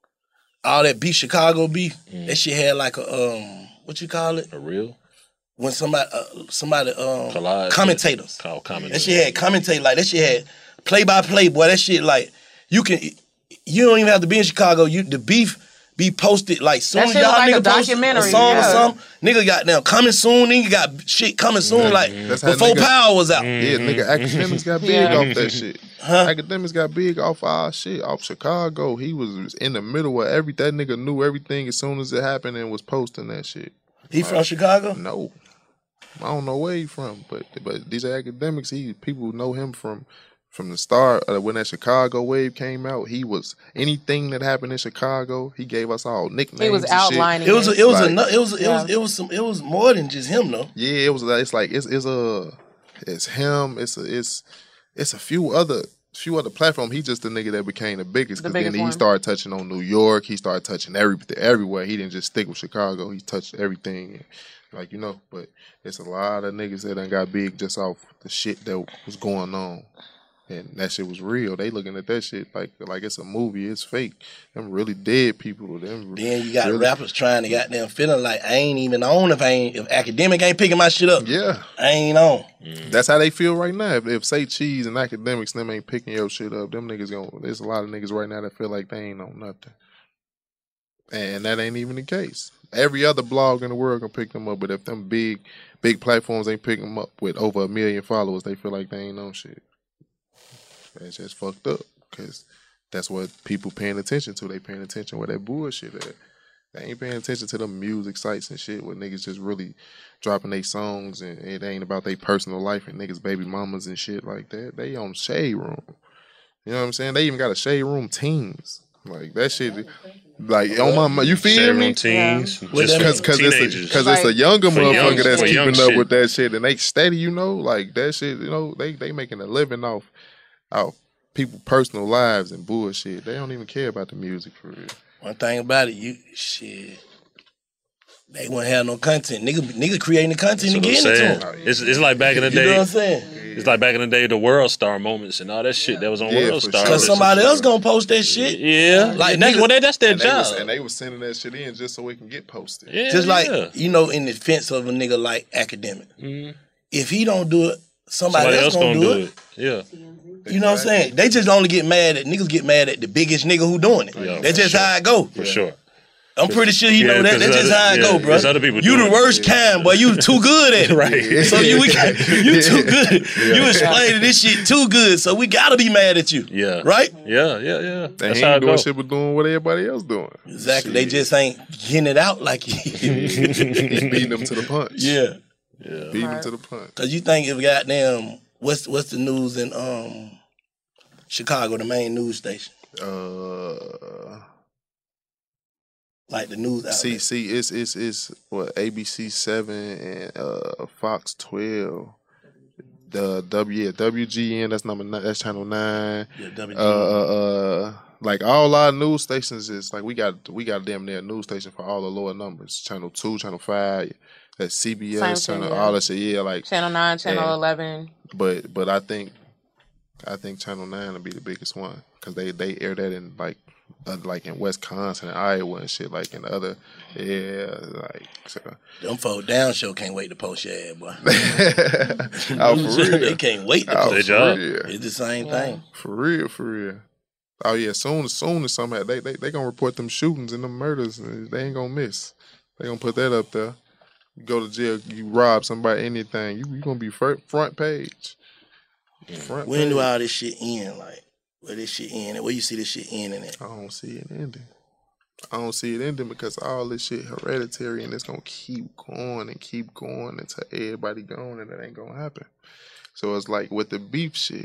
all that beef Chicago beef. Mm. That shit had like a um what you call it? A real. When somebody, uh, somebody, um, Collide commentators. Call commentators. That shit had commentate like that shit had play by play. Boy, that shit like you can, you don't even have to be in Chicago. You the beef be posted like soon That as shit y'all look like nigga a post a documentary, song yeah. or something, nigga got them coming soon, nigga got shit coming soon, Mm-hmm. like That's how before nigga- Power was out. Yeah, nigga, Academics got big Yeah. off that shit. Academics got big off our shit, off Chicago. He was in the middle of every, that nigga knew everything as soon as it happened and was posting that shit. He from Chicago? No. I don't know where he from, but but these are Academics. He people know him from from the start uh, when that Chicago wave came out. He was anything that happened in Chicago. He gave us all nicknames. He was and outlining It was a, it was Like, a, it was it Yeah. was it was some it was more than just him though. Yeah, it was. It's like it's it's a it's him. It's a it's it's a few other few other platforms. He's just the nigga that became the biggest The because then biggest he one. started touching on New York. He started touching everything everywhere. He didn't just stick with Chicago. He touched everything. Like, you know, but it's a lot of niggas that done got big just off the shit that was going on. And that shit was real. They looking at that shit like like it's a movie. It's fake. Them really dead people. Them Then you got really, rappers trying to goddamn feeling like I ain't even on if I ain't if Academic ain't picking my shit up. Yeah. I ain't on. That's how they feel right now. If, if say Cheese and Academics them ain't picking your shit up, them niggas gonna. There's a lot of niggas right now that feel like they ain't on nothing, and that ain't even the case. Every other blog in the world can pick them up, but if them big, big platforms ain't picking them up with over a million followers, they feel like they ain't on shit. That's just fucked up because that's what people paying attention to. They paying attention where that bullshit at. They ain't paying attention to them music sites and shit where niggas just really dropping their songs and it ain't about their personal life and niggas baby mamas and shit like that. They on Shade Room. You know what I'm saying? They even got a Shade Room teams. Like that shit, like on my, you feel Shade me? Room teens, Yeah. just Because because it's a, teenagers. cause it's a younger For young- motherfucker that's for young keeping up shit. with that shit and they steady, you know, like that shit. You know, they they making a living off off people personal lives and bullshit. They don't even care about the music for real. One thing about it, you shit. They wouldn't have no content. Nigga, nigga creating the content and That's what getting I'm it to saying. them. It's, it's like back in the You day. know what I'm saying? It's like back in the day, the World Star moments and all that shit that was on Yeah, World for Star. sure. Cause somebody else gonna post that shit. Yeah, Like that's, niggas- well, that, that's their And they, job. was, and they was sending that shit in just so it can get posted. Yeah, Just like yeah. you know, in defense of a nigga like Academic, Mhm. if he don't do it, somebody, Somebody else, else gonna, gonna do do it. it. Yeah. You know what I'm saying? They just only get mad at niggas get mad at the biggest nigga who doing it. Yeah, That's for just sure. how it go. For sure. I'm pretty sure you Yeah, know that. 'cause That's just other- how it yeah, go, bro. there's other people You doing the it. worst kind, boy. You too good at it. Right. So you we got, you too good. Yeah. You explaining this shit too good. So we gotta be mad at you. Yeah. Right? Yeah, yeah, yeah. They That's how ain't it doing go. shit but doing what everybody else doing. Exactly. They just ain't getting it out like He's beating them to the punch. Yeah. Yeah. Beating them to the punch. Cause you think if goddamn what's what's the news in um Chicago, the main news station? Uh, Like the news outlet. see, see, it's it's it's what A B C seven and uh Fox twelve. The W yeah, W G N, that's number nine, that's channel nine. Yeah, W G N. Uh, uh, uh, like all our news stations is like we got we got damn near news station for all the lower numbers. Channel two, channel five, that's C B S, Same thing, channel yeah. all that shit. Yeah, like Channel nine, Channel Yeah. eleven. But but I think I think Channel Nine will be the biggest one because they they air that in like uh, like in Wisconsin and Iowa and shit like in other yeah like so. Them folk down show can't wait to post your ad, boy. Oh, for real. They can't wait to Oh, post for your real. It's the same thing. For real, for real. Oh yeah, soon as soon as something they they they gonna report them shootings and them murders. And they ain't gonna miss. They gonna put that up there. You go to jail, you rob somebody, anything, you you gonna be fir- front page. Front When do page. all this shit end? Like, where this shit end? Where you see this shit ending at? I don't see it ending. I don't see it ending because all this shit hereditary and it's gonna keep going and keep going until everybody gone and it ain't gonna happen. So it's like with the beef shit,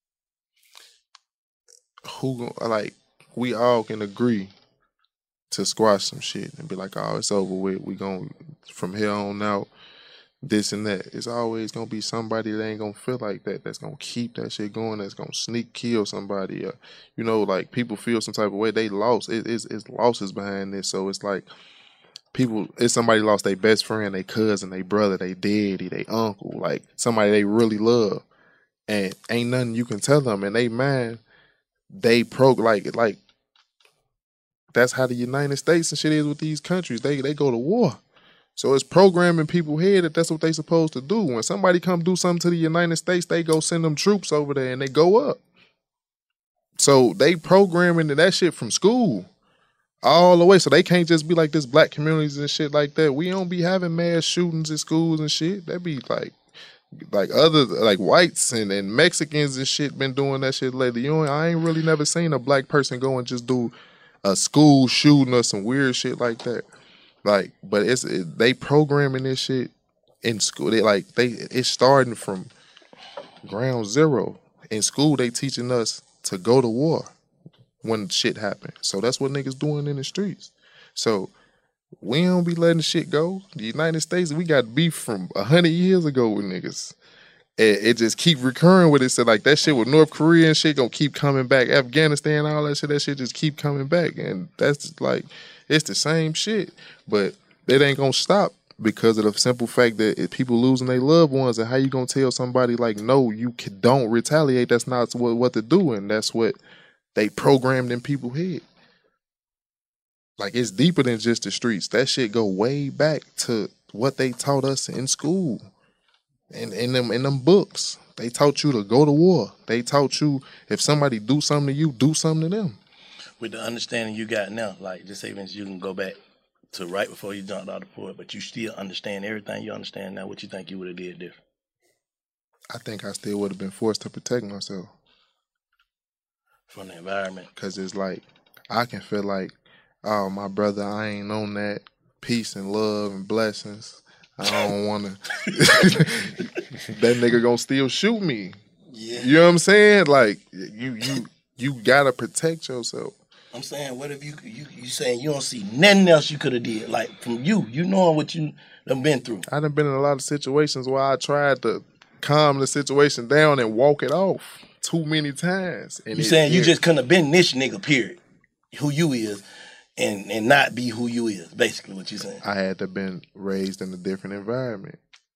who gon- like we all can agree to squash some shit and be like, oh, it's over with. We gon' from here on out, this and that. It's always gonna be somebody that ain't gonna feel like that. That's gonna keep that shit going. That's gonna sneak kill somebody. Or, you know, like people feel some type of way. They lost. It, it's, it's losses behind this. So it's like people. It's somebody lost their best friend, their cousin, their brother, their daddy, their uncle. Like somebody they really love, and ain't nothing you can tell them. And they mind. They pro like like. That's how the United States and shit is with these countries. They they go to war. So it's programming people head that that's what they supposed to do. When somebody come do something to the United States, they go send them troops over there and they go up. So they programming that shit from school. all the way. So they can't just be like this black communities and shit like that. We don't be having mass shootings in schools and shit. That be like, like other like whites and, and Mexicans and shit been doing that shit lately. You know, I ain't really never seen a black person go and just do a school shooting or some weird shit like that. Like, but it's it, they programming this shit in school. They like they it's starting from ground zero. In school, they teaching us to go to war when shit happen. So that's what niggas doing in the streets. So we don't be letting shit go. The United States, we got beef from a hundred years ago with niggas. And it just keep recurring with it. So like that shit with North Korea and shit gonna keep coming back. Afghanistan, all that shit, that shit just keep coming back. And that's just like, it's the same shit. But it ain't gonna stop because of the simple fact that if people losing their loved ones, and how you gonna tell somebody like, no, you can, don't retaliate. That's not what, what to do. And that's what they programmed in people's head. Like, it's deeper than just the streets. That shit go way back to what they taught us in school. In, in them in them books. They taught you to go to war. They taught you if somebody do something to you, do something to them. With the understanding you got now, like, just say, you can go back to right before you jumped out of the port, but you still understand everything you understand now, what you think you would have did different? I think I still would have been forced to protect myself. From the environment. Because it's like, I can feel like, oh, my brother, I ain't on that. Peace and love and blessings. I don't want to. That nigga gonna still shoot me. Yeah. You know what I'm saying? Like, you you you gotta protect yourself. I'm saying, what if you you you saying you don't see nothing else you could have did? Like, from you, you knowing what you done been through. I done been in a lot of situations where I tried to calm the situation down and walk it off too many times. And you it, saying it, you just couldn't have been this nigga, period. Who you is. And and not be who you is, basically what you saying. I had to been raised in a different environment.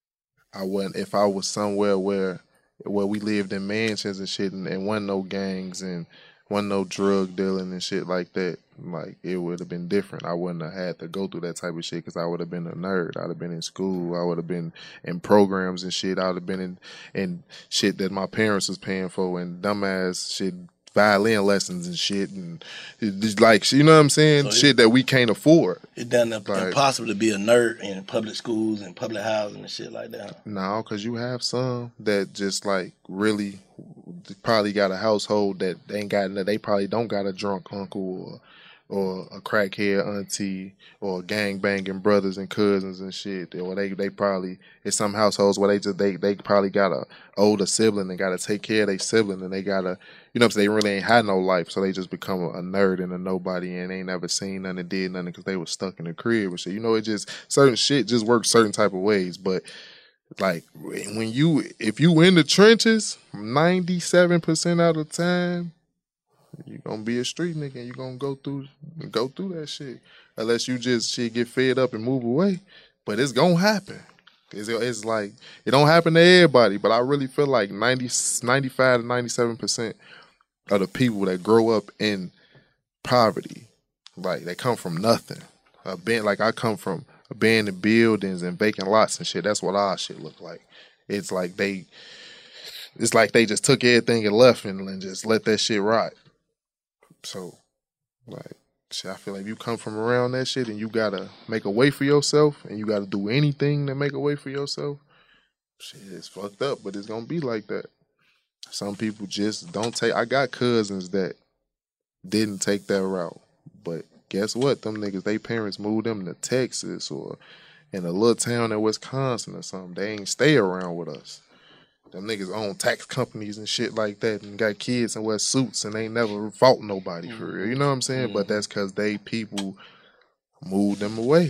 I wasn't, if I was somewhere where where we lived in mansions and shit and, and wasn't no gangs and wasn't no drug dealing and shit like that, like, it would have been different. I wouldn't have had to go through that type of shit because I would have been a nerd. I'd have been in school. I would have been in programs and shit. I would have been in, in shit that my parents was paying for and dumbass shit, violin lessons and shit, and it's like, you know what I'm saying? So shit that we can't afford. It's done like, impossible to be a nerd in public schools and public housing and shit like that. No, because you have some that just like really probably got a household that ain't got, they probably don't got a drunk uncle or or a crackhead auntie or gang banging brothers and cousins and shit. Or they they probably, it's some households where they just they they probably got a older sibling and got to take care of their sibling and they gotta, you know what I'm saying, they really ain't had no life, so they just become a, a nerd and a nobody and ain't never seen nothing, did nothing because they was stuck in the crib and shit. You know, it just, certain shit just works certain type of ways. But like, when you, if you in the trenches, ninety-seven percent of the time, you gonna be a street nigga and you gonna go through go through that shit. Unless you just shit get fed up and move away. But it's gonna happen. It's, it's like, it don't happen to everybody, but I really feel like ninety, ninety-five to ninety-seven percent of the people that grow up in poverty, like, they come from nothing. A band, like, I come from abandoned buildings and vacant lots and shit. That's what our shit look like. It's like they, it's like they just took everything and left and, and just let that shit rot. So, like, shit, I feel like you come from around that shit and you gotta make a way for yourself and you gotta do anything to make a way for yourself. Shit, it's fucked up, but it's gonna be like that. Some people just don't take, I got cousins that didn't take that route, but guess what? Them niggas, they parents moved them to Texas or in a little town in Wisconsin or something. They ain't stay around with us. Them niggas own tax companies and shit like that and got kids and wear suits and ain't never fought nobody for real. You know what I'm saying? Mm-hmm. But that's because they people moved them away.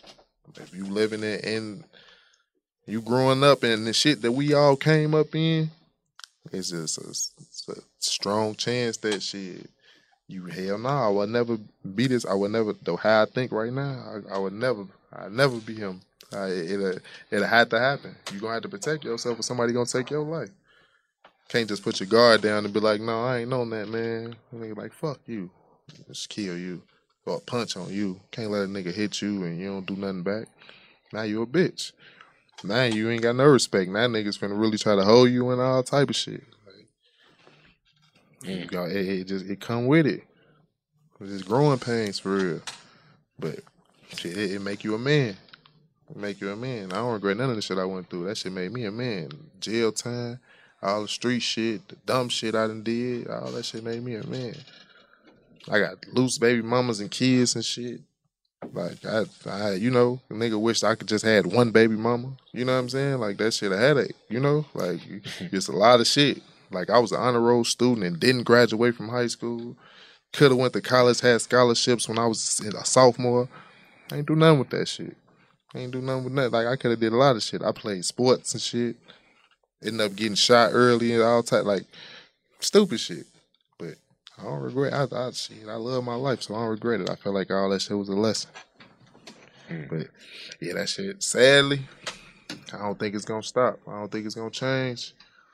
If you living in, in, you growing up in the shit that we all came up in, it's just a, it's a strong chance that shit, you, hell no, nah, I would never be this. I would never, though how I think right now, I, I would never, I'd never be him. Uh, it, it'll, it'll have to happen. You're going to have to protect yourself or somebody going to take your life. Can't just put your guard down and be like, no, I ain't on that, man. And they like, fuck you. Just kill you. Or punch on you. Can't let a nigga hit you and you don't do nothing back. Now you a bitch. Now you ain't got no respect. Now niggas finna really try to hold you and all type of shit. Like, mm. you got, it, it just, it come with it. It's growing pains for real. But shit, it, it make you a man. It make you a man. I don't regret none of the shit I went through. That shit made me a man. Jail time, all the street shit, the dumb shit I done did, all that shit made me a man. I got loose baby mamas and kids and shit. Like, I, I, you know, a nigga wished I could just had one baby mama. You know what I'm saying? Like, that shit a headache, you know? Like, it's a lot of shit. Like, I was an honor roll student and didn't graduate from high school. Could have went to college, had scholarships when I was a sophomore. I ain't do nothing with that shit. I ain't do nothing with nothing. Like, I could have did a lot of shit. I played sports and shit. Ended up getting shot early and all type, like, stupid shit. But I don't regret. I, I shit. I love my life, so I don't regret it. I felt like all that shit was a lesson. Mm. But yeah, that shit. Sadly, I don't think it's gonna stop. I don't think it's gonna change.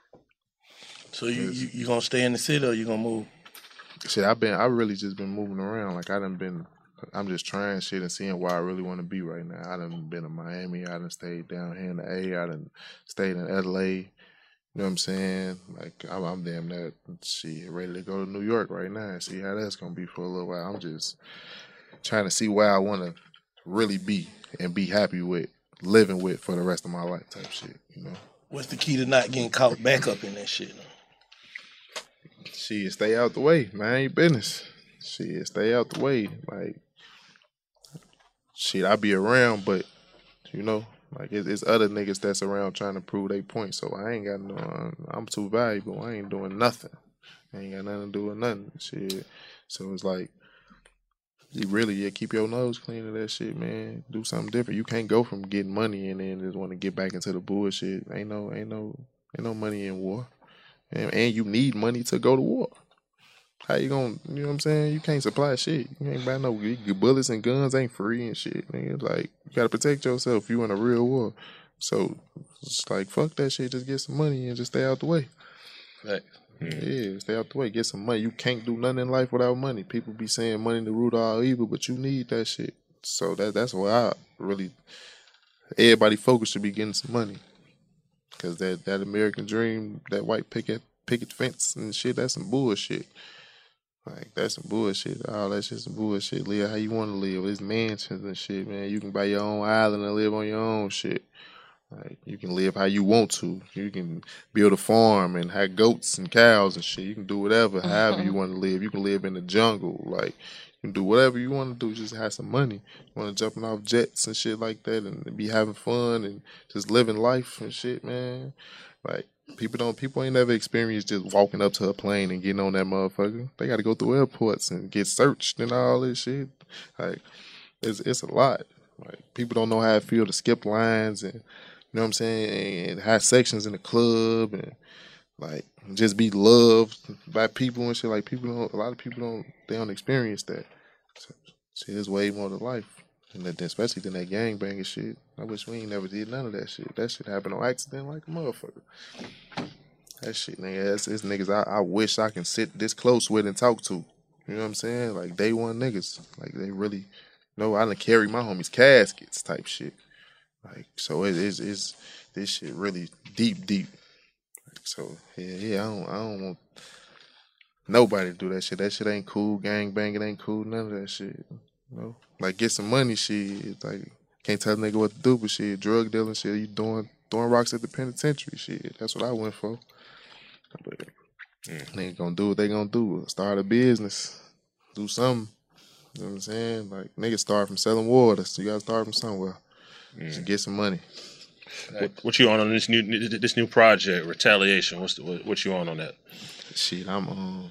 So you you, you gonna stay in the city or you gonna move? Shit, I've been. I really just been moving around. Like I done been. I'm just trying shit and seeing where I really want to be right now. I done been in Miami. I done stayed down here in the A. I done stayed in L A. You know what I'm saying? Like, I'm, I'm damn near, shit, ready to go to New York right now and see how that's going to be for a little while. I'm just trying to see where I want to really be and be happy with, living with for the rest of my life type shit, you know? What's the key to not getting caught back up in that shit? Shit, stay out the way, man. Ain't business. Shit, stay out the way. Like, shit, I be around, but, you know, like, it's, it's other niggas that's around trying to prove their point, so I ain't got no, um, I'm too valuable. I ain't doing nothing. I ain't got nothing to do with nothing. Shit. So it's like, you really, yeah, keep your nose clean of that shit, man. Do something different. You can't go from getting money and then just want to get back into the bullshit. Ain't no, ain't no, ain't no money in war. And, and you need money to go to war. How you gonna, you know what I'm saying? You can't supply shit. You ain't buy no bullets and guns ain't free and shit, nigga. Like, you gotta protect yourself. You in a real war. So, it's like, fuck that shit. Just get some money and just stay out the way. Right. Mm. Yeah, stay out the way. Get some money. You can't do nothing in life without money. People be saying money the root of all evil, but you need that shit. So, that that's why I really, everybody focus should be getting some money. Because that, that American dream, that white picket, picket fence and shit, that's some bullshit. Like, that's some bullshit. All that shit's some bullshit. Live how you want to live. It's mansions and shit, man. You can buy your own island and live on your own shit. Like, you can live how you want to. You can build a farm and have goats and cows and shit. You can do whatever, mm-hmm. however you want to live. You can live in the jungle. Like, you can do whatever you want to do. Just have some money. You want to jumping off jets and shit like that and be having fun and just living life and shit, man. Like, People don't. People ain't never experienced just walking up to a plane and getting on that motherfucker. They got to go through airports and get searched and all this shit. Like, it's it's a lot. Like, people don't know how it feel to skip lines and, you know what I'm saying, and have sections in the club and, like, just be loved by people and shit. Like, people don't. A lot of people don't. They don't experience that. So, shit, there's way more to life. And that, especially than that gangbanging shit. I wish we ain't never did none of that shit. That shit happened on accident like a motherfucker. That shit, nigga, that's, it's niggas I, I wish I can sit this close with and talk to. You know what I'm saying? Like, day one niggas. Like, they really know I done carry my homies' caskets type shit. Like, so it is, it's, this shit really deep, deep. Like, so, yeah, yeah, I don't, I don't want nobody to do that shit. That shit ain't cool. Gangbanging ain't cool. None of that shit. You know? Like, get some money, shit. Like, can't tell a nigga what to do, but shit, drug dealing, shit, you doing throwing rocks at the penitentiary, shit. That's what I went for. But mm. they ain't gonna do what they gonna do. Start a business, do something. You know what I'm saying? Like, niggas start from selling water, so you gotta start from somewhere. Mm. Just get some money. What, what you on on this new this new project, Retaliation? What's the, what, what you on on that? Shit, I'm um.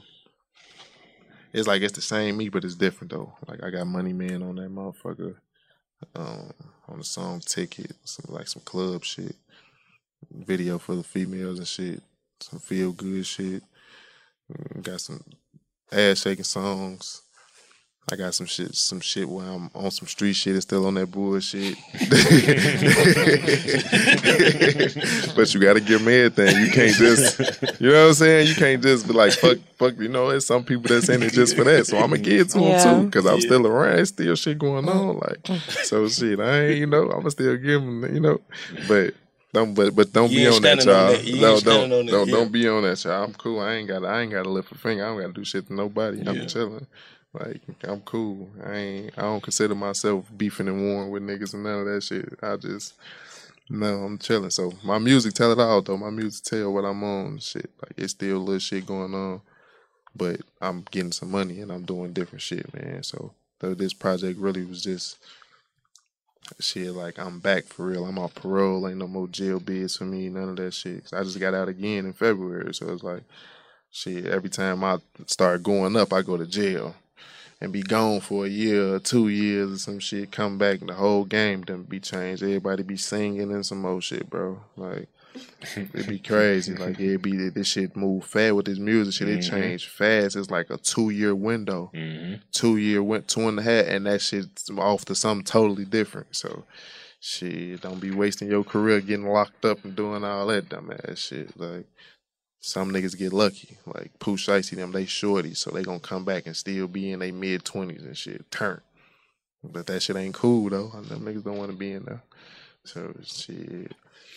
It's like it's the same me, but it's different though. Like, I got Money Man on that motherfucker, um, on the song Ticket, some like some club shit, video for the females and shit, some feel good shit. Got some ass shaking songs. I got some shit, some shit where I'm on some street shit and still on that bullshit. But you gotta give them everything. You can't just, you know what I'm saying? You can't just be like, fuck, fuck, you know, there's some people that's in it just for that. So I'm gonna give it to them yeah. too, because I'm yeah. still around. There's still shit going on. Like, so shit, I ain't, you know, I'm gonna still give them, you know, but. Don't but but don't you be on that, y'all. On no, don't on don't, yeah. don't be on that, y'all. I'm cool. I ain't got I ain't got to lift a finger. I don't got to do shit to nobody. I'm yeah. chilling. Like, I'm cool. I ain't. I don't consider myself beefing and warring with niggas and none of that shit. I just, no, I'm chilling. So my music tell it all, though. My music tell what I'm on and shit. Like, it's still little shit going on, but I'm getting some money and I'm doing different shit, man. So this project really was just shit. Like, I'm back for real. I'm off parole. Ain't no more jail bids for me. None of that shit. 'Cause I just got out again in February. So it's like, shit. Every time I start going up, I go to jail and be gone for a year or two years or some shit. Come back and the whole game done be changed. Everybody be singing and some more shit, bro. Like, it'd be crazy. Like, it'd be this shit move fast with this music shit. It Mhm. changed fast. It's like a two year window. Mhm. Two year went two and a half, and that shit's off to something totally different. So, shit, don't be wasting your career getting locked up and doing all that dumbass shit. Like, some niggas get lucky. Like Pooh Shiesty, them, they shorty, so they gonna come back and still be in their mid twenties and shit. Turn. But that shit ain't cool though. Them niggas don't want to be in there. So shit.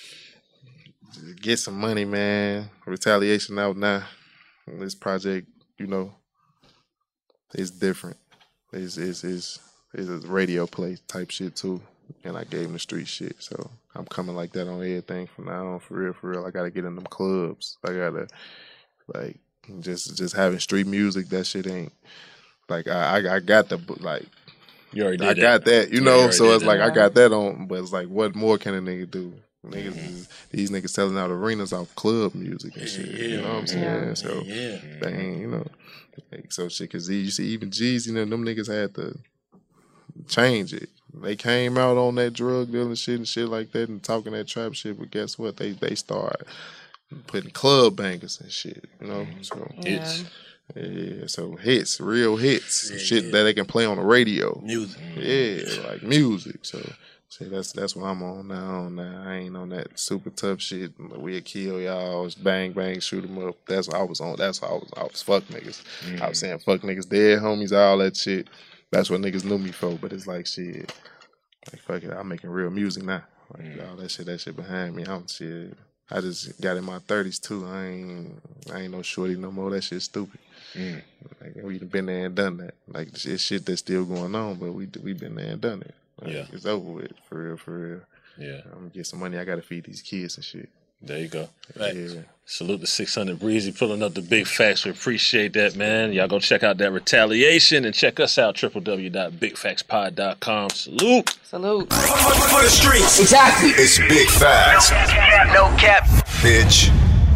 Get some money, man. Retaliation out now. This project, you know, is different. It's it's it's it's a radio play type shit too. And I gave him the street shit. So I'm coming like that on everything from now on, for real, for real. I gotta get in them clubs. I gotta like just just having street music, that shit ain't like I I, I got the like You already did I that. got that, you Yeah, know, you so already it's did like that. I got that on, but it's like what more can a nigga do? Niggas Mm-hmm. is, these niggas selling out arenas off club music and shit. You know what I'm saying? Yeah. So Yeah. they ain't, you know, like, so shit. Cause you see, even Jeezy, you know, them niggas had to change it. They came out on that drug dealing shit and shit like that and talking that trap shit, but guess what? They they started putting club bangers and shit. You know, so Hits. yeah, so hits, real hits, shit that they can play on the radio. Music. Yeah, like music. So. See, that's that's what I'm on now. On now, I ain't on that super tough shit. We'll kill y'all, bang bang, shoot them up. That's what I was on. That's what I was. I was fuck niggas. Mm. I was saying fuck niggas, dead homies, all that shit. That's what niggas knew me for. But it's like shit. Like fuck it, I'm making real music now. Like Mm. all that shit, that shit behind me. I'm shit. I just got in my thirties too. I ain't, I ain't no shorty no more. That shit's stupid. Mm. Like we been there and done that. Like it's shit that's still going on, but we we been there and done it. Like, Yeah. it's over with, for real, for real. Yeah. I'm gonna get some money. I gotta feed these kids and shit. There you go. Yeah. Salute the six hundred Breezy pulling up the big facts. We appreciate that, man. Y'all go check out that Retaliation and check us out, w w w dot big facts pod dot com. Salute. Salute. For the streets. Exactly. It's Big Facts. No cap, no cap. Bitch.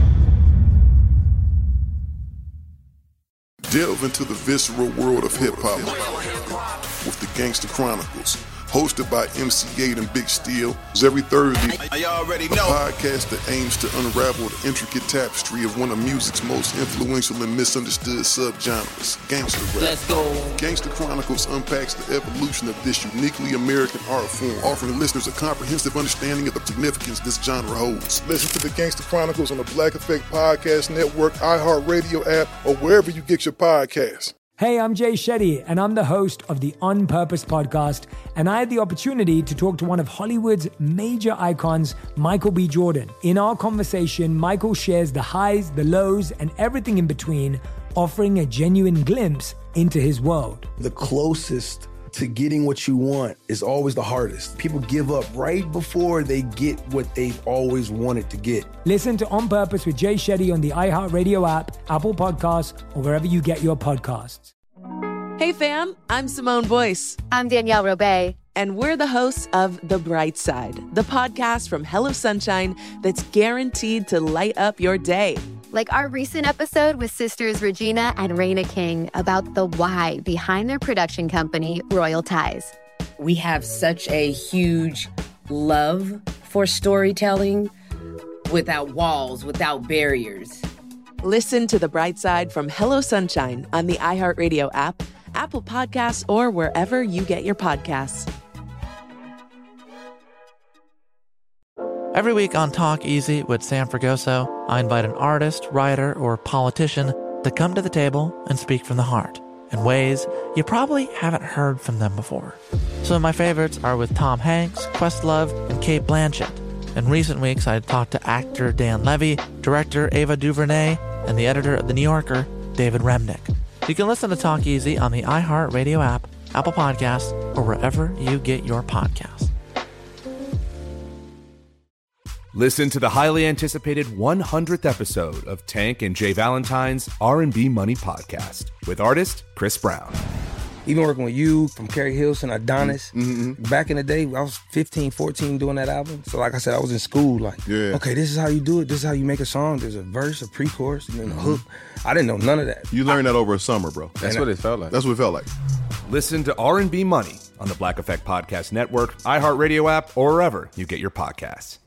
Delve into the visceral world of hip-hop with the Gangster Chronicles, hosted by M C eight and Big Steel. Every Thursday, I already a know. podcast that aims to unravel the intricate tapestry of one of music's most influential and misunderstood subgenres, gangster rap. Let's go. Gangster Chronicles unpacks the evolution of this uniquely American art form, offering listeners a comprehensive understanding of the significance this genre holds. Listen to the Gangster Chronicles on the Black Effect Podcast Network, iHeartRadio app, or wherever you get your podcasts. Hey, I'm Jay Shetty, and I'm the host of the On Purpose podcast. And I had the opportunity to talk to one of Hollywood's major icons, Michael B. Jordan. In our conversation, Michael shares the highs, the lows, and everything in between, offering a genuine glimpse into his world. The closest to getting what you want is always the hardest. People give up right before they get what they've always wanted to get. Listen to On Purpose with Jay Shetty on the iHeartRadio app, Apple Podcasts, or wherever you get your podcasts. Hey fam, I'm Simone Boyce. I'm Danielle Robay. And we're the hosts of The Bright Side, the podcast from Hello Sunshine that's guaranteed to light up your day. Like our recent episode with sisters Regina and Raina King about the why behind their production company, Royal Ties. We have such a huge love for storytelling without walls, without barriers. Listen to The Bright Side from Hello Sunshine on the iHeartRadio app, Apple Podcasts, or wherever you get your podcasts. Every week on Talk Easy with Sam Fragoso, I invite an artist, writer, or politician to come to the table and speak from the heart in ways you probably haven't heard from them before. Some of my favorites are with Tom Hanks, Questlove, and Cate Blanchett. In recent weeks, I talked to actor Dan Levy, director Ava DuVernay, and the editor of The New Yorker, David Remnick. You can listen to Talk Easy on the iHeartRadio app, Apple Podcasts, or wherever you get your podcasts. Listen to the highly anticipated one hundredth episode of Tank and Jay Valentine's R and B Money Podcast with artist Chris Brown. Even working with you, from Carrie Hilson, Adonis, mm-hmm. back in the day, I was fifteen, fourteen doing that album. So like I said, I was in school like, yeah. okay, this is how you do it. This is how you make a song. There's a verse, a pre-chorus, and then a hook. I didn't know none of that. You learned that over a summer, bro. That's what it felt like. That's what it felt like. Listen to R and B Money on the Black Effect Podcast Network, iHeartRadio app, or wherever you get your podcasts.